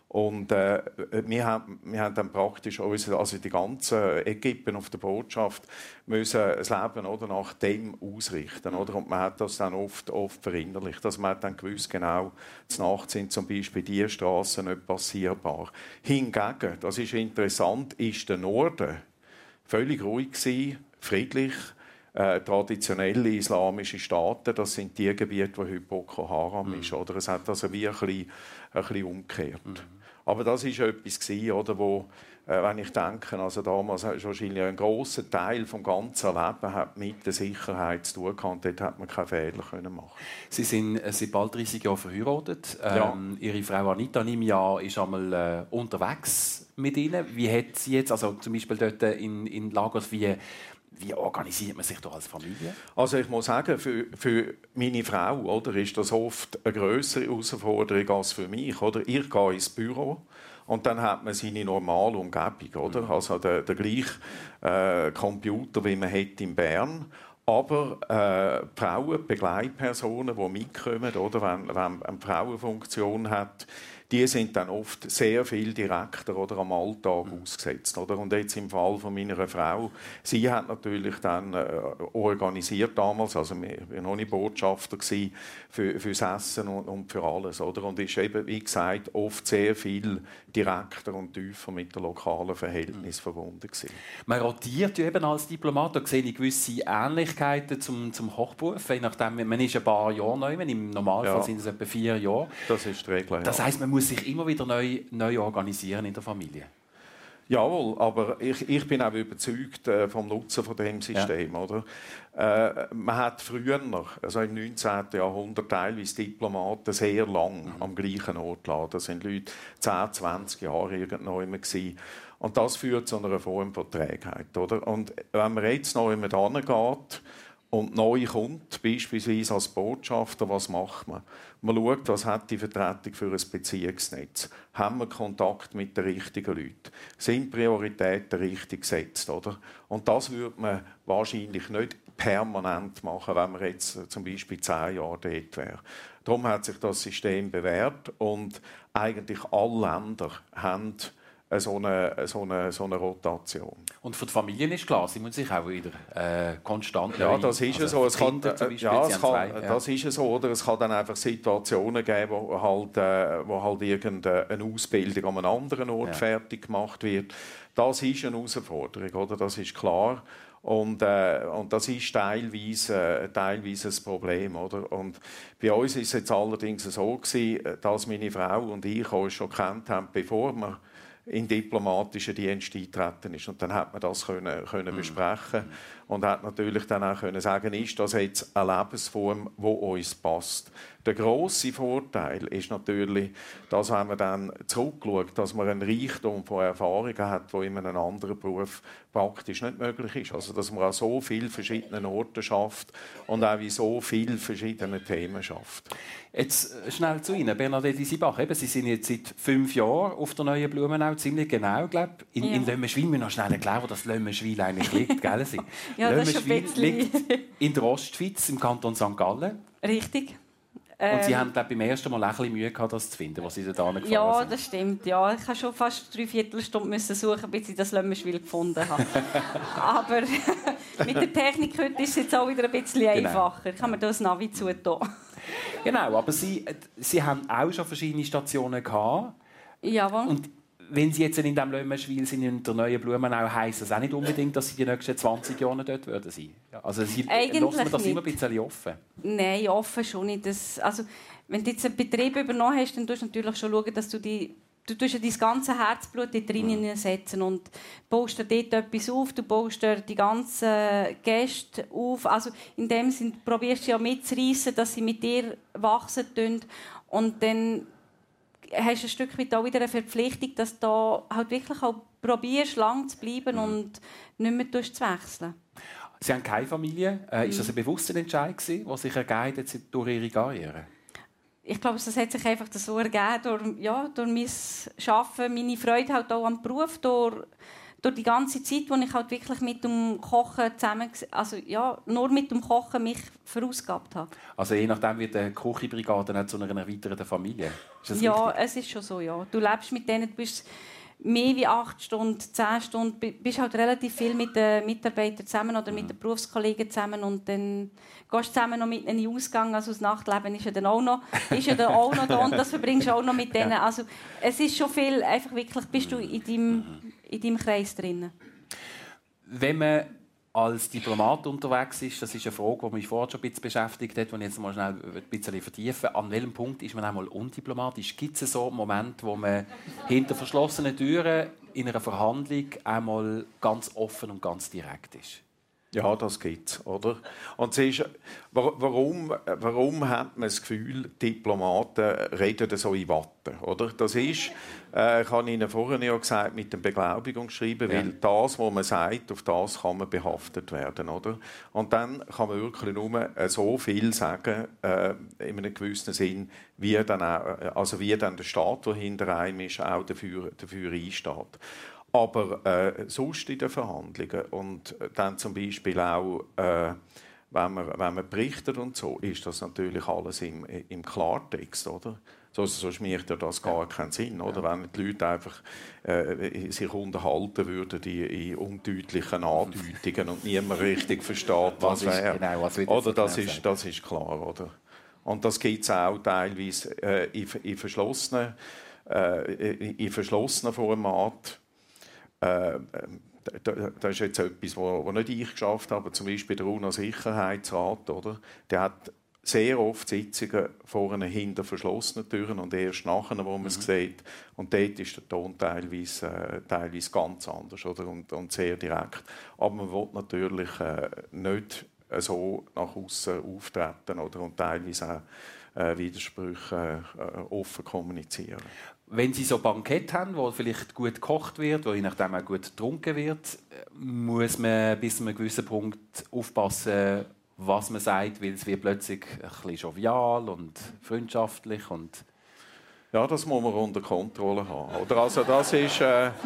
Speaker 5: Und wir haben dann praktisch also die ganzen Equipen auf der Botschaft müssen das Leben oder, nach dem ausrichten. Oder? Und man hat das dann oft verinnerlicht. Also man hat dann gewusst, genau, zur Nacht sind zum Beispiel diese Straßen nicht passierbar. Hingegen, das ist interessant, ist der Norden völlig ruhig gewesen, friedlich. Traditionelle islamische Staaten, das sind die Gebiete, wo heute Boko Haram ist. Oder? Es hat also wie ein bisschen umgekehrt. Aber das war etwas, oder, wo, wenn ich denke, also damals hat wahrscheinlich ein grosser Teil des ganzen Lebens hat mit der Sicherheit zu tun gehabt. Dort hat man keine Fehler machen.
Speaker 3: Sie sind seit bald 30 Jahren verheiratet.
Speaker 5: Ja.
Speaker 3: Ihre Frau Anita im Jahr ist einmal unterwegs mit Ihnen. Wie hat sie jetzt, also zum Beispiel dort in Lagos, wie organisiert man sich da als Familie?
Speaker 5: Also ich muss sagen, für meine Frau, oder, ist das oft eine grössere Herausforderung als für mich. Oder? Ich gehe ins Büro und dann hat man seine normale Umgebung. Oder? Also der gleiche Computer, wie man hat in Bern. Aber Frauen, Begleitpersonen, die mitkommen, oder, wenn eine Frauenfunktion hat, die sind dann oft sehr viel direkter oder am Alltag ausgesetzt. Oder? Und jetzt im Fall von meiner Frau, sie hat natürlich dann organisiert damals, also ich war noch nicht Botschafter fürs Essen und für alles. Oder? Und ist eben, wie gesagt, oft sehr viel direkter und tiefer mit den lokalen Verhältnissen verbunden gewesen.
Speaker 3: Man rotiert ja eben als Diplomat, da sehe ich gewisse Ähnlichkeiten zum Hochberuf. Je nachdem, man ist ein paar Jahre neu, im Normalfall sind es etwa 4 Jahre.
Speaker 5: Das ist die Regel, ja.
Speaker 3: Das heisst, man muss sich immer wieder neu organisieren in der Familie.
Speaker 5: Jawohl, aber ich bin auch überzeugt vom Nutzen von dem System. Ja. Oder? Man hat früher, also im 19. Jahrhundert, teilweise Diplomaten sehr lang am gleichen Ort gelassen. Da sind Leute 10, 20 Jahre irgendwo immer gewesen. Und das führt zu einer Form von Trägheit. Oder? Und wenn man jetzt noch jemand hingeht und neu kommt, beispielsweise als Botschafter, was macht man? Man schaut, was hat die Vertretung für ein Beziehungsnetz. Haben wir Kontakt mit den richtigen Leuten? Sind Prioritäten richtig gesetzt? Oder? Und das würde man wahrscheinlich nicht permanent machen, wenn man jetzt zum Beispiel 10 Jahre dort wäre. Darum hat sich das System bewährt und eigentlich alle Länder haben so eine Rotation.
Speaker 3: Und für die Familien ist klar, sie müssen sich auch wieder konstant
Speaker 5: das ist
Speaker 3: also
Speaker 5: so. Das ist so, oder? Es kann dann einfach Situationen geben, wo halt irgendeine Ausbildung an einem anderen Ort fertig gemacht wird. Das ist eine Herausforderung, oder? Das ist klar. Und das ist teilweise ein Problem. Oder? Und bei uns war es jetzt allerdings so gewesen, dass meine Frau und ich uns schon kennt haben, bevor wir in diplomatischen Dienst eintreten ist. Und dann hat man das können besprechen und hat natürlich dann auch können sagen, ist das jetzt eine Lebensform, die uns passt. Der grosse Vorteil ist natürlich, dass wenn man dann zurückschaut, dass man einen Reichtum von Erfahrungen hat, die in einem anderen Beruf praktisch nicht möglich ist. Also dass man an so vielen verschiedenen Orten schafft und auch in so vielen verschiedenen Themen schafft.
Speaker 3: Jetzt schnell zu Ihnen, Bernadette Isibach. Sie sind jetzt seit 5 Jahren auf der Neuen Blumenau, ziemlich genau, glaube ich. In Lömenschwil, wir müssen noch schnell erklären, wo das Lömenschwil eigentlich liegt. Gell?
Speaker 4: Ja,
Speaker 3: Lömenschwil liegt in der Ostschweiz, im Kanton St. Gallen.
Speaker 4: Richtig.
Speaker 3: Und Sie haben beim ersten Mal ein bisschen Mühe gehabt, das zu finden, was Sie da gefahren sind.
Speaker 4: Ja, das stimmt. Ja. Ich musste schon fast 3/4 Stunde suchen, bis ich das Lömenschwil gefunden habe. Aber mit der Technik heute ist es jetzt auch wieder ein bisschen einfacher. Ich kann mir da das Navi zutun.
Speaker 3: Genau, aber Sie haben auch schon verschiedene Stationen gehabt.
Speaker 4: Jawohl.
Speaker 3: Und wenn Sie jetzt in diesem Lömenschwil sind, in der Neuen Blumenau, heisst das auch nicht unbedingt, dass Sie die nächsten 20 Jahre dort sein würden. Also Sie lassen das immer ein bisschen offen?
Speaker 4: Nein, offen schon nicht. Also, wenn du jetzt einen Betrieb übernommen hast, dann musst du natürlich schon schauen, dass du dein ganze Herzblut dort drinnen setzen und baust dir dort etwas auf, du baust dir die ganzen Gäste auf. Also in dem Sinne probierst du ja mitzureissen, dass sie mit dir wachsen tun. Und dann hast du ein Stück weit auch wieder eine Verpflichtung, dass du halt wirklich auch probierst, lang zu bleiben und nicht mehr zu wechseln.
Speaker 3: Sie haben keine Familie. Ist das ein bewusster Entscheid gewesen, der sich ergeben hat durch Ihre Karriere?
Speaker 4: Ich glaube, das hat sich einfach so ergeben durch mein Arbeiten, meine Freude halt auch am Beruf, durch durch die ganze Zeit, wo ich halt wirklich mit dem Kochen nur mit dem Kochen mich verausgabt habe.
Speaker 3: Also je nachdem wird die Küchenbrigade dann zu einer erweiterten Familie. Ist das
Speaker 4: ja,
Speaker 3: richtig?
Speaker 4: Es ist schon so, ja. Du lebst mit denen, du bist mehr wie 8 Stunden, 10 Stunden, bist halt relativ viel mit den Mitarbeitern zusammen oder mit den Berufskollegen zusammen und dann gehst du zusammen noch mit ihnen in den Ausgang. Also das Nachtleben ist ja dann auch noch da und das verbringst du auch noch mit denen. Also es ist schon viel, einfach wirklich bist du in deinem Kreis drin.
Speaker 3: Wenn man als Diplomat unterwegs ist, das ist eine Frage, die mich vorher schon ein bisschen beschäftigt hat, die ich jetzt mal schnell ein bisschen vertiefen. An welchem Punkt ist man einmal undiplomatisch? Gibt es so Momente, wo man hinter verschlossenen Türen in einer Verhandlung einmal ganz offen und ganz direkt ist?
Speaker 5: Ja, das gibt es, oder? Und es ist, warum hat man das Gefühl, Diplomaten reden so in Watte, oder? Das ist, ich habe Ihnen vorhin ja gesagt, mit dem Beglaubigungsschreiben, weil das, was man sagt, auf das kann man behaftet werden, oder? Und dann kann man wirklich nur so viel sagen, in einem gewissen Sinn, wie dann der Staat, der hinter einem ist, auch dafür einsteht. Aber sonst in den Verhandlungen und dann zum Beispiel auch, wenn man berichtet und so, ist das natürlich alles im Klartext, oder? Sonst macht ja das gar keinen Sinn, oder? Ja. Wenn die Leute einfach sich unterhalten würden in undeutlichen Andeutungen und niemand richtig versteht, was wäre. Genau, oder das ist klar, oder? Und das gibt es auch teilweise in verschlossenen Formaten. Das ist jetzt etwas, was nicht ich geschafft habe, aber zum Beispiel der UNO-Sicherheitsrat, oder? Der hat sehr oft Sitzungen vorne hinter verschlossenen Türen und erst nachher, wo man es sieht. Und dort ist der Ton teilweise ganz anders, oder? Und sehr direkt. Aber man will natürlich nicht so nach außen auftreten, oder? Und teilweise auch Widersprüche offen kommunizieren.
Speaker 3: Wenn Sie so Bankett haben, wo vielleicht gut gekocht wird, wo je nachdem auch gut getrunken wird, muss man bis zu einem gewissen Punkt aufpassen, was man sagt, weil es wird plötzlich ein bisschen jovial und freundschaftlich und
Speaker 5: ja, das muss man unter Kontrolle haben. Oder? Also das ist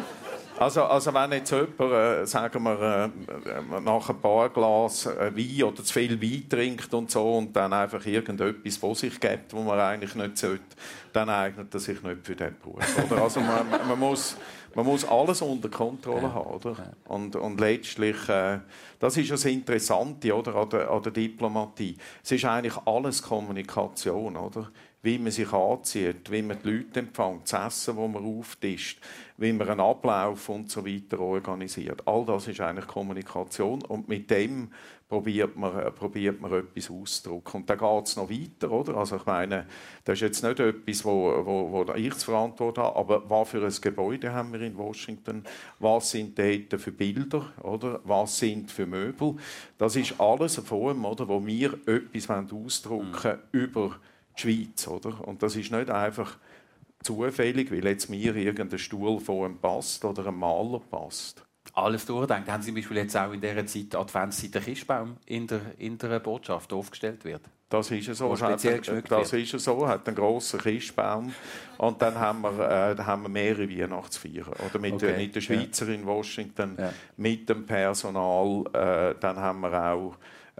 Speaker 5: also wenn jetzt jemand, sagen wir, nach ein paar Glas Wein oder zu viel Wein trinkt und so und dann einfach irgendetwas von sich gibt, was man eigentlich nicht sollte, dann eignet er sich nicht für diesen Beruf. Oder? Also man muss alles unter Kontrolle haben. Oder? Und letztlich, das ist das Interessante, oder, an der Diplomatie. Es ist eigentlich alles Kommunikation. Oder? Wie man sich anzieht, wie man die Leute empfängt, das Essen, das man auftischt, wie man einen Ablauf und so weiter organisiert. All das ist eigentlich Kommunikation und mit dem probiert man etwas auszudrücken. Und dann geht es noch weiter, oder? Also ich meine, das ist jetzt nicht etwas, wo ich zu verantworten habe, aber was für ein Gebäude haben wir in Washington? Was sind dort für Bilder, oder? Was sind für Möbel? Das ist alles eine Form, oder, wo wir etwas ausdrücken über die Schweiz, oder? Und das ist nicht einfach zufällig, weil jetzt mir irgendein Stuhl von einem passt oder einem Maler passt.
Speaker 3: Alles durchdenkt. Haben Sie zum Beispiel jetzt auch in dieser Zeit Adventszeit den Christbaum in der Botschaft aufgestellt wird?
Speaker 5: Das ist so. Das ist so. Hat einen grossen Christbaum und dann haben wir mehrere Weihnachtsfeiern. Oder mit der Schweizer in Washington, mit dem Personal. Dann haben wir auch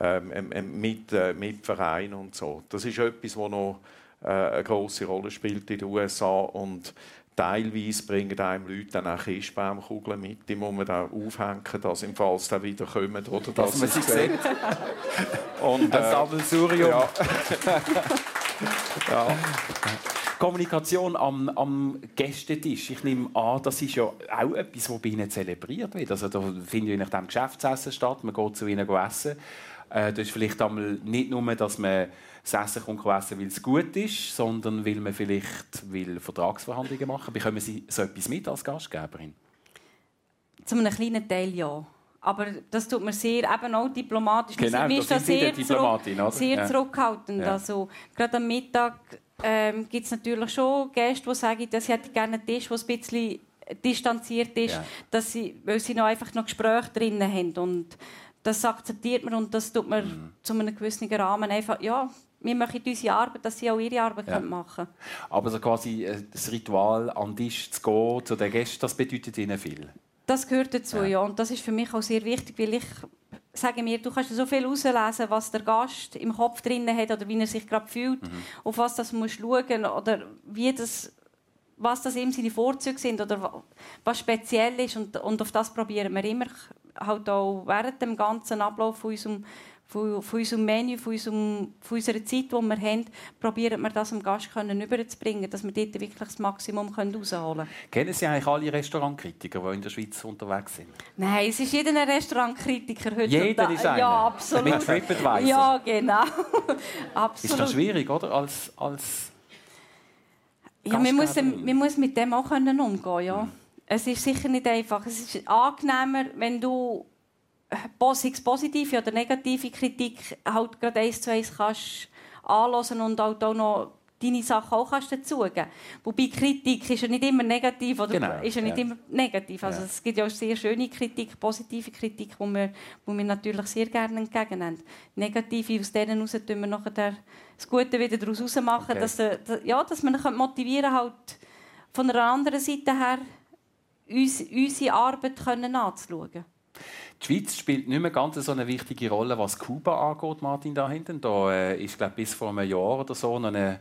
Speaker 5: mit Vereinen und so. Das ist etwas, das noch eine grosse Rolle spielt in den USA und teilweise bringen einem Leute dann auch Christbaumkugeln mit, die muss man dann aufhängen, dass im Fall dann wieder kommen, oder
Speaker 3: dass man sie sieht.
Speaker 5: Und
Speaker 3: ein Sammelsurium.
Speaker 5: Ja. Ja.
Speaker 3: Kommunikation am Gästetisch. Ich nehme an, das ist ja auch etwas, das bei Ihnen zelebriert wird. Also da findet ja nach dem Geschäftsessen statt, man geht zu Ihnen essen. Das ist vielleicht einmal nicht nur, dass man das Essen essen, weil es gut ist, sondern weil man vielleicht Vertragsverhandlungen machen. Bekommen Sie so etwas mit als Gastgeberin?
Speaker 4: Zu einem kleinen Teil ja. Aber das tut mir sehr, eben auch diplomatisch.
Speaker 3: Genau,
Speaker 4: wir sind sehr zurückhaltend.
Speaker 3: Ja.
Speaker 4: Also, gerade am Mittag gibt es natürlich schon Gäste, die sagen, dass sie gerne einen Tisch, der ein bisschen distanziert ist, weil sie noch Gespräche drin haben. Und das akzeptiert man und das tut man zu einem gewissen Rahmen einfach, ja, wir machen unsere Arbeit, dass sie auch ihre Arbeit machen können.
Speaker 3: Aber so quasi das Ritual, an den Tisch zu gehen, zu den Gästen, das bedeutet Ihnen viel?
Speaker 4: Das gehört dazu, ja. Und das ist für mich auch sehr wichtig, weil ich sage mir, du kannst so viel herauslesen, was der Gast im Kopf drin hat oder wie er sich gerade fühlt, auf was das musst schauen oder was das ihm seine Vorzüge sind oder was speziell ist. Und auf das probieren wir immer halt auch während dem ganzen Ablauf von unserem Menü, von unserer Zeit, die wir haben, probieren wir das dem Gast überzubringen, dass wir dort wirklich das Maximum rausholen können.
Speaker 3: Kennen Sie eigentlich alle Restaurantkritiker, die in der Schweiz unterwegs sind?
Speaker 4: Nein, es ist jeder ein Restaurantkritiker heute.
Speaker 3: Jeder ist einer?
Speaker 4: Ja, absolut.
Speaker 3: Mit TripAdvisor?
Speaker 4: Ja, genau. Absolut.
Speaker 3: Ist das schwierig, oder?
Speaker 4: Ja, man muss mit dem auch umgehen, ja. Es ist sicher nicht einfach. Es ist angenehmer, wenn du positive oder negative Kritik halt gerade 1:1 kannst anhören und halt auch noch deine Sachen auch kannst dazugeben. Wobei Kritik ist ja nicht immer negativ oder ist ja nicht immer negativ. Also es gibt ja auch sehr schöne Kritik, positive Kritik, wo wir natürlich sehr gerne entgegennehmen. Negative, aus denen heraus tun wir nachher das Gute wieder daraus machen, dass man motivieren kann, halt von einer anderen Seite her unsere Arbeit anzuschauen.
Speaker 3: Die Schweiz spielt nicht mehr ganz so eine wichtige Rolle, was Kuba angeht, Martin, da hinten. Da ist, glaube bis vor einem Jahr oder so noch eine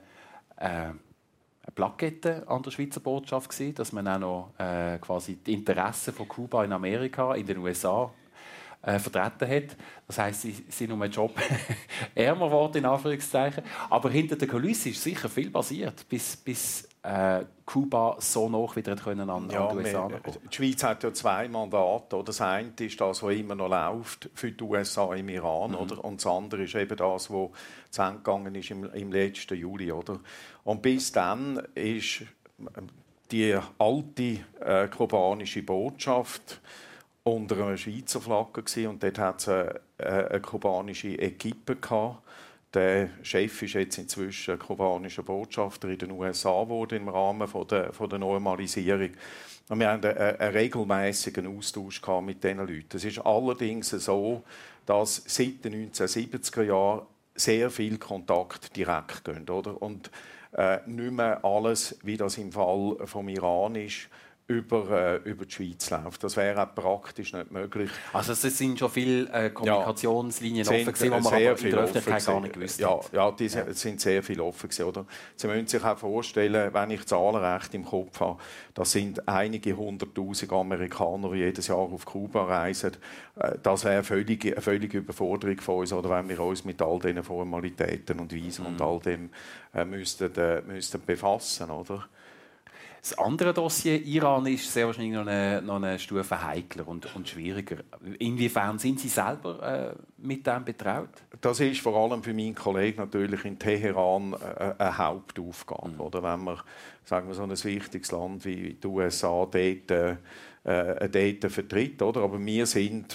Speaker 3: Plakette an der Schweizer Botschaft gewesen, dass man auch noch quasi die Interessen von Kuba in Amerika, in den USA vertreten hat. Das heisst, sie sind um einen Job ärmer geworden, in Anführungszeichen. Aber hinter der Kulisse ist sicher viel passiert, bis Kuba so nah wieder an die USA kommen.
Speaker 5: Die Schweiz hat ja 2 Mandate. Das eine ist das, was immer noch läuft für die USA im Iran. Oder? Und das andere ist eben das, was zu Ende gegangen ist im letzten Juli. Oder? Und bis dann ist die alte kubanische Botschaft unter einer Schweizer Flagge gewesen, und dort hat es eine kubanische Equipe gehabt. Der Chef ist jetzt inzwischen kubanischer Botschafter in den USA geworden im Rahmen von der Normalisierung. Und wir haben einen regelmäßigen Austausch mit diesen Leuten. Es ist allerdings so, dass seit den 1970er Jahren sehr viel Kontakt direkt gehen, oder? Und nicht mehr alles, wie das im Fall vom Iran ist, über die Schweiz läuft. Das wäre auch praktisch nicht möglich.
Speaker 3: Also es sind schon viele Kommunikationslinien offen gewesen, die man aber in der Öffentlichkeit gar nicht gewusst hat.
Speaker 5: Ja, die sind sehr viel offen gewesen, oder? Sie müssen sich auch vorstellen, wenn ich Zahlen recht im Kopf habe, das sind einige 100'000 Amerikaner, die jedes Jahr auf Kuba reisen. Das wäre eine völlige Überforderung von uns, oder wenn wir uns mit all diesen Formalitäten und Weisen und all dem müssten befassen, oder?
Speaker 3: Das andere Dossier Iran ist sehr wahrscheinlich noch eine Stufe heikler und schwieriger. Inwiefern sind Sie selber mit dem betraut? Das
Speaker 5: ist vor allem für meinen Kollegen natürlich in Teheran eine Hauptaufgabe. Oder? Wenn man, sagen wir, so ein wichtiges Land wie die USA dort vertritt, oder? Aber wir sind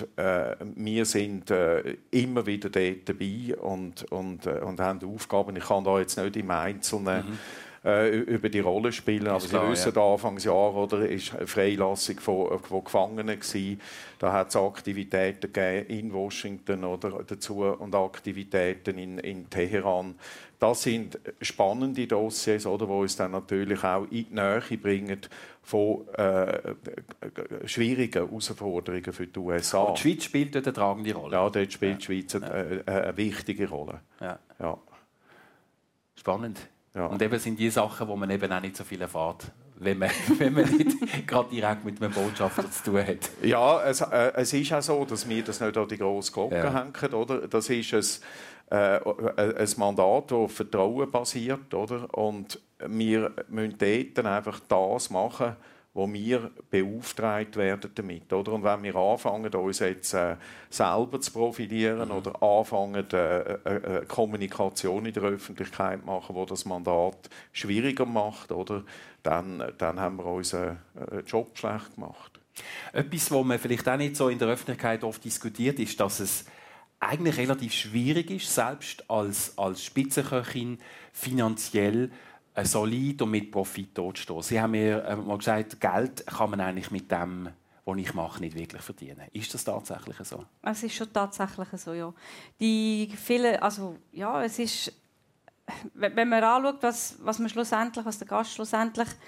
Speaker 5: immer wieder dort dabei und haben Aufgaben. Ich kann da jetzt nicht im Einzelnen über die Rolle spielen. Aber Sie wissen, Anfangsjahr ist eine Freilassung von Gefangenen gewesen. Da hat es Aktivitäten gegeben in Washington oder dazu und Aktivitäten in Teheran. Das sind spannende Dossiers, oder, die uns dann natürlich auch in die Nähe bringen von schwierigen Herausforderungen für die USA.
Speaker 3: Aber die Schweiz spielt dort eine tragende Rolle.
Speaker 5: Ja, dort spielt die Schweiz eine wichtige Rolle. Ja.
Speaker 3: Spannend. Ja. Und eben sind die Sachen, wo man eben auch nicht so viel erfährt, wenn man nicht gerade direkt mit einem Botschafter zu tun hat.
Speaker 5: Ja, es ist auch so, dass wir das nicht an die grosse Glocke hängen, oder? Das ist ein Mandat, das auf Vertrauen basiert, oder? Und wir müssen dort einfach das machen, wo wir beauftragt werden damit, oder? Und wenn wir anfangen, uns jetzt selber zu profilieren oder anfangen, Kommunikation in der Öffentlichkeit zu machen, die das Mandat schwieriger macht, oder? Dann haben wir unseren Job schlecht gemacht.
Speaker 3: Etwas, was man vielleicht auch nicht so in der Öffentlichkeit oft diskutiert, ist, dass es eigentlich relativ schwierig ist, selbst als Spitzenköchin finanziell solid und mit Profit dazustehen. Sie haben mir mal gesagt, Geld kann man eigentlich mit dem, was ich mache, nicht wirklich verdienen. Ist das tatsächlich so?
Speaker 4: Es ist schon tatsächlich so, ja. Die viele, also ja, es ist, wenn man anschaut, was der Gast schlussendlich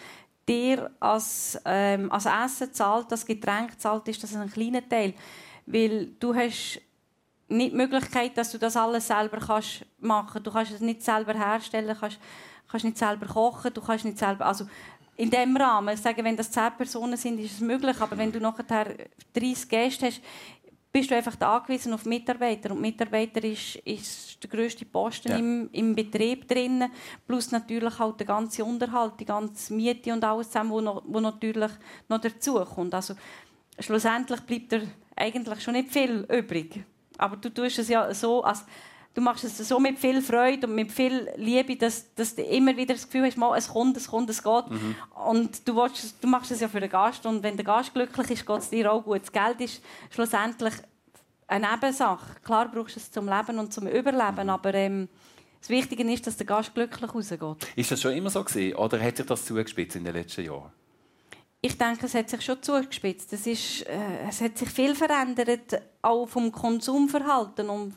Speaker 4: dir als Essen zahlt, als Getränk zahlt, ist das ein kleiner Teil. Weil du hast nicht die Möglichkeit, dass du das alles selber machen kannst. Du kannst es nicht selber herstellen, kannst nicht selber kochen, du kannst nicht selber... Also in diesem Rahmen, ich sage, wenn das 10 Personen sind, ist es möglich, aber wenn du nachher 30 Gäste hast, bist du einfach angewiesen auf Mitarbeiter. Und Mitarbeiter ist der grösste Posten im Betrieb drin. Plus natürlich halt der ganze Unterhalt, die ganze Miete und alles zusammen, wo natürlich noch dazukommt. Also schlussendlich bleibt dir eigentlich schon nicht viel übrig. Aber du tust es ja so, du machst es so mit viel Freude und mit viel Liebe, dass du immer wieder das Gefühl hast, es kommt, es geht. Mhm. Und du machst es ja für den Gast. Und wenn der Gast glücklich ist, geht es dir auch gut. Das Geld ist schlussendlich eine Nebensache. Klar brauchst du es zum Leben und zum Überleben, aber das Wichtige ist, dass der Gast glücklich rausgeht.
Speaker 3: Ist das schon immer so gewesen, oder hat sich das zugespitzt in den letzten Jahren?
Speaker 4: Ich denke, es hat sich schon zugespitzt. Es hat sich viel verändert, auch vom Konsumverhalten und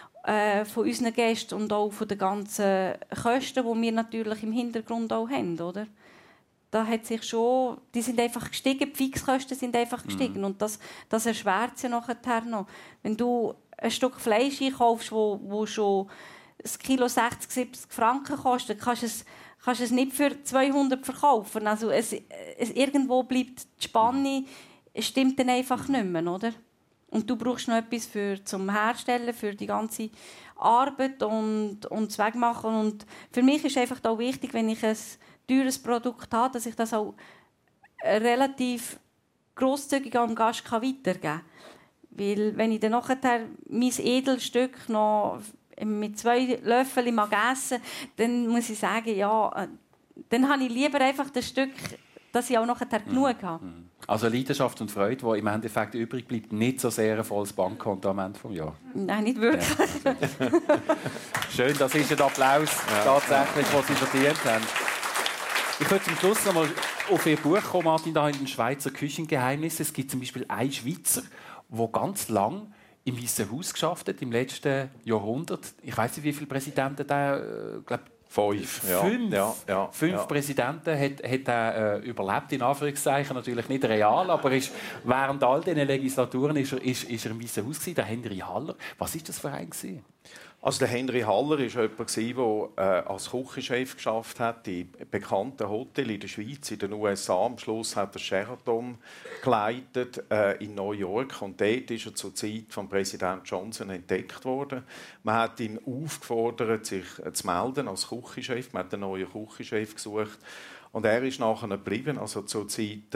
Speaker 4: von unseren Gästen und auch von den ganzen Kosten, die wir natürlich im Hintergrund auch haben, oder? Da hat sich schon, die sind einfach gestiegen, die Fixkosten sind einfach gestiegen und das erschwert es ja nachher noch. Wenn du ein Stück Fleisch einkaufst, wo schon ein Kilo 60, 70 Franken kostet, kannst du es nicht für 200 verkaufen. Also irgendwo bleibt die Spanne, es stimmt dann einfach nicht mehr, oder? Und du brauchst noch etwas zum Herstellen, für die ganze Arbeit und das Wegmachen. Und für mich ist einfach auch wichtig, wenn ich ein teures Produkt habe, dass ich das auch relativ grosszügig am Gast weitergeben kann. Weil wenn ich dann nachher mein Edelstück noch mit 2 Löffeln mag essen, dann muss ich sagen, ja, dann habe ich lieber einfach das Stück, dass ich auch nachher genug habe.
Speaker 3: Also Leidenschaft und Freude, die im Endeffekt übrig bleibt, nicht so sehr ein volles Bankkonto am Ende des Jahres.
Speaker 4: Nein, nicht wirklich.
Speaker 3: Ja. Schön, das ist ein Applaus, tatsächlich, den Sie verdient haben. Ich würde zum Schluss noch mal auf Ihr Buch kommen, Martin, da in den Schweizer Küchengeheimnissen. Es gibt zum Beispiel einen Schweizer, der ganz lang im Weißen Haus geschafft hat, im letzten Jahrhundert. Ich weiss nicht, wie viele Präsidenten der, glaube
Speaker 5: 5.
Speaker 3: Fünf Präsidenten hat er überlebt, in Anführungszeichen. Natürlich nicht real, aber während all diesen Legislaturen ist er im Weißen Haus gewesen, der Henry Haller. Was war das für ein?
Speaker 5: Also der Henry Haller war jemand, der als Küchenchef geschafft hat in bekannten Hotels in der Schweiz, in den USA. Am Schluss hat er Sheraton geleitet in New York. Und dort ist er zur Zeit von Präsident Johnson entdeckt worden. Man hat ihn aufgefordert, sich zu melden als Küchenchef. Man hat einen neuen Küchenchef gesucht. Und er ist nachher geblieben, also zur Zeit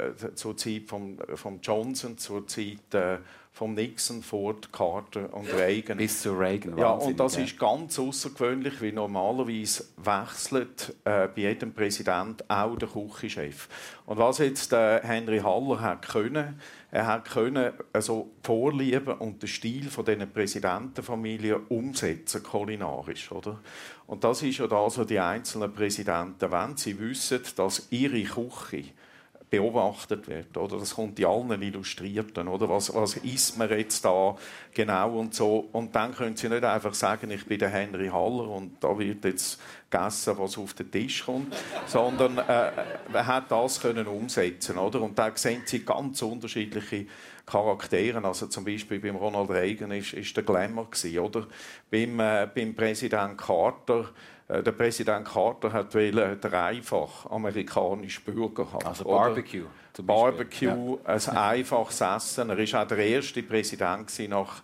Speaker 5: von Johnson, zur Zeit von Nixon, Ford, Carter und Reagan.
Speaker 3: Bis zu Reagan.
Speaker 5: Ja, und das ist ganz außergewöhnlich, weil normalerweise wechselt bei jedem Präsident auch der Küchenchef. Und was jetzt Henry Haller hat können, er hat können also die Vorlieben und den Stil von diesen Präsidentenfamilien umsetzen, kulinarisch, oder? Und das ist ja das, was die einzelnen Präsidenten wollen. Sie wissen, dass ihre Küche beobachtet wird, oder? Das kommt in allen Illustrierten, oder? Was isst man jetzt da genau und so? Und dann können Sie nicht einfach sagen, ich bin der Henry Haller und da wird jetzt gegessen, was auf den Tisch kommt, sondern man hat das können umsetzen, oder? Und da sehen Sie ganz unterschiedliche Charakteren. Also zum Beispiel beim Ronald Reagan ist der Glamour gewesen, oder? Beim Präsident Carter. Der Präsident Carter wollte den einfach amerikanischen Bürger haben.
Speaker 3: Also Barbecue.
Speaker 5: Barbecue, ein einfaches Essen. Er war auch der erste Präsident nach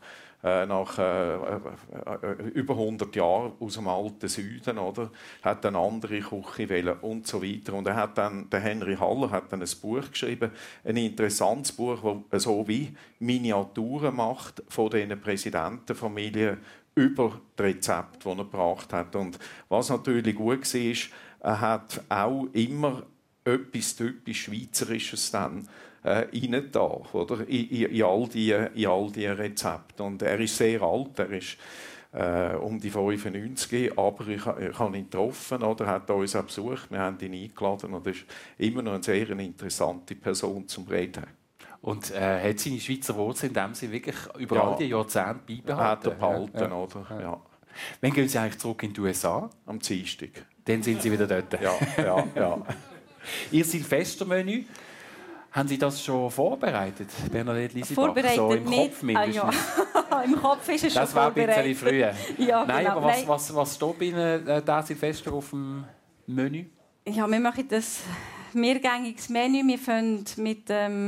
Speaker 5: über 100 Jahren aus dem alten Süden, oder? Er hat eine andere Küche wählen und so weiter. Und der Henry Haller hat dann ein Buch geschrieben, ein interessantes Buch, das so wie Miniaturen macht von diesen Präsidentenfamilien über das Rezept, das er gebracht hat. Und was natürlich gut war, er hat auch immer etwas typisch Schweizerisches dann reingetan, oder? In all die Rezepte. Und er ist sehr alt, er ist um die 95, aber ich habe ihn getroffen, oder? Er hat uns auch besucht, wir haben ihn eingeladen und er ist immer noch eine sehr interessante Person zum Reden.
Speaker 3: Und hat seine Schweizer Wurzeln in dem Sinne wirklich über all die Jahrzehnte beibehalten?
Speaker 5: Hat er behalten, oder? Ja.
Speaker 3: Wann gehen Sie eigentlich zurück in die USA?
Speaker 5: Am Dienstag.
Speaker 3: Dann sind Sie wieder dort?
Speaker 5: Ja.
Speaker 3: Ihr Silvestermenü, haben Sie das schon vorbereitet, Bernadette Lisibach?
Speaker 4: Vorbereitet
Speaker 3: so im
Speaker 4: nicht.
Speaker 3: Kopf mindestens?
Speaker 4: Im Kopf ist es schon
Speaker 3: Das war ein
Speaker 4: vorbereitet.
Speaker 3: bisschen früher.
Speaker 4: Ja,
Speaker 3: Nein,
Speaker 4: genau.
Speaker 3: aber was steht bei Ihnen da Silvester auf dem Menü?
Speaker 4: Ja, wir machen das mehrgängiges Menü. Wir fangen mit...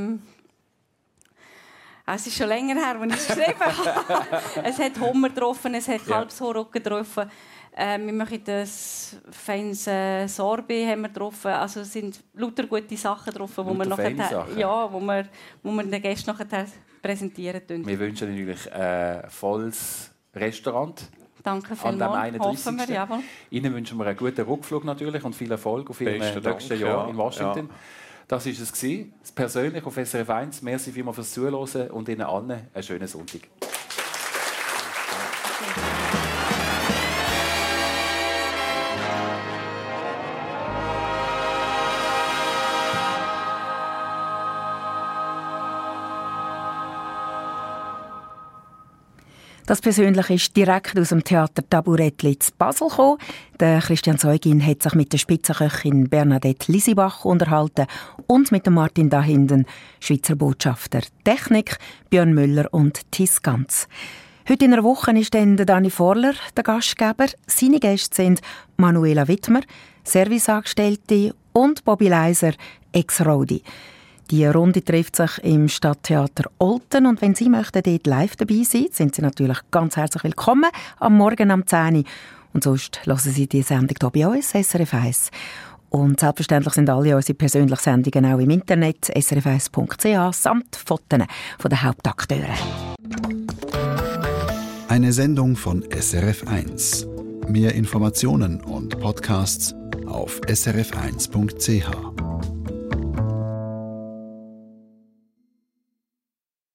Speaker 4: es ist schon länger her, als ich es geschrieben habe. Es hat Hummer drauf, es hat Kalbshorrücken drauf. Wir machen das feines Sorbet haben wir drauf. Also es sind lauter gute Sachen drauf, wo wir den Gästen nachher präsentieren können.
Speaker 3: Wir wünschen natürlich ein volles Restaurant.
Speaker 4: Danke
Speaker 3: An dem 31.
Speaker 4: Hoffen wir, jawohl.
Speaker 3: Ihnen wünschen wir einen guten Rückflug natürlich und viel Erfolg auf Ihrem nächsten Jahr in Washington. Ja. Das war es. Das persönlich auf SRF 1. Merci vielmals fürs Zuhören und Ihnen allen einen schönen Sonntag.
Speaker 6: Das Persönliche ist direkt aus dem Theater Taburettli zu Basel gekommen. Der Christian Zeugin hat sich mit der Spitzenköchin Bernadette Lisibach unterhalten und mit dem Martin Dahinden, Schweizer Botschafter Technik, Björn Müller und Tis Ganz. Heute in einer Woche ist dann der Dani Vorler der Gastgeber. Seine Gäste sind Manuela Wittmer, Serviceangestellte und Bobby Leiser, Ex-Rodi. Die Runde trifft sich im Stadttheater Olten und wenn Sie möchten dort live dabei sein, sind Sie natürlich ganz herzlich willkommen am Morgen am 10 Uhr. Und sonst hören Sie die Sendung hier bei uns, SRF 1. Und selbstverständlich sind alle unsere persönlichen Sendungen auch im Internet, srf1.ch, samt Fotos von den Hauptakteuren.
Speaker 1: Eine Sendung von SRF 1. Mehr Informationen und Podcasts auf srf1.ch.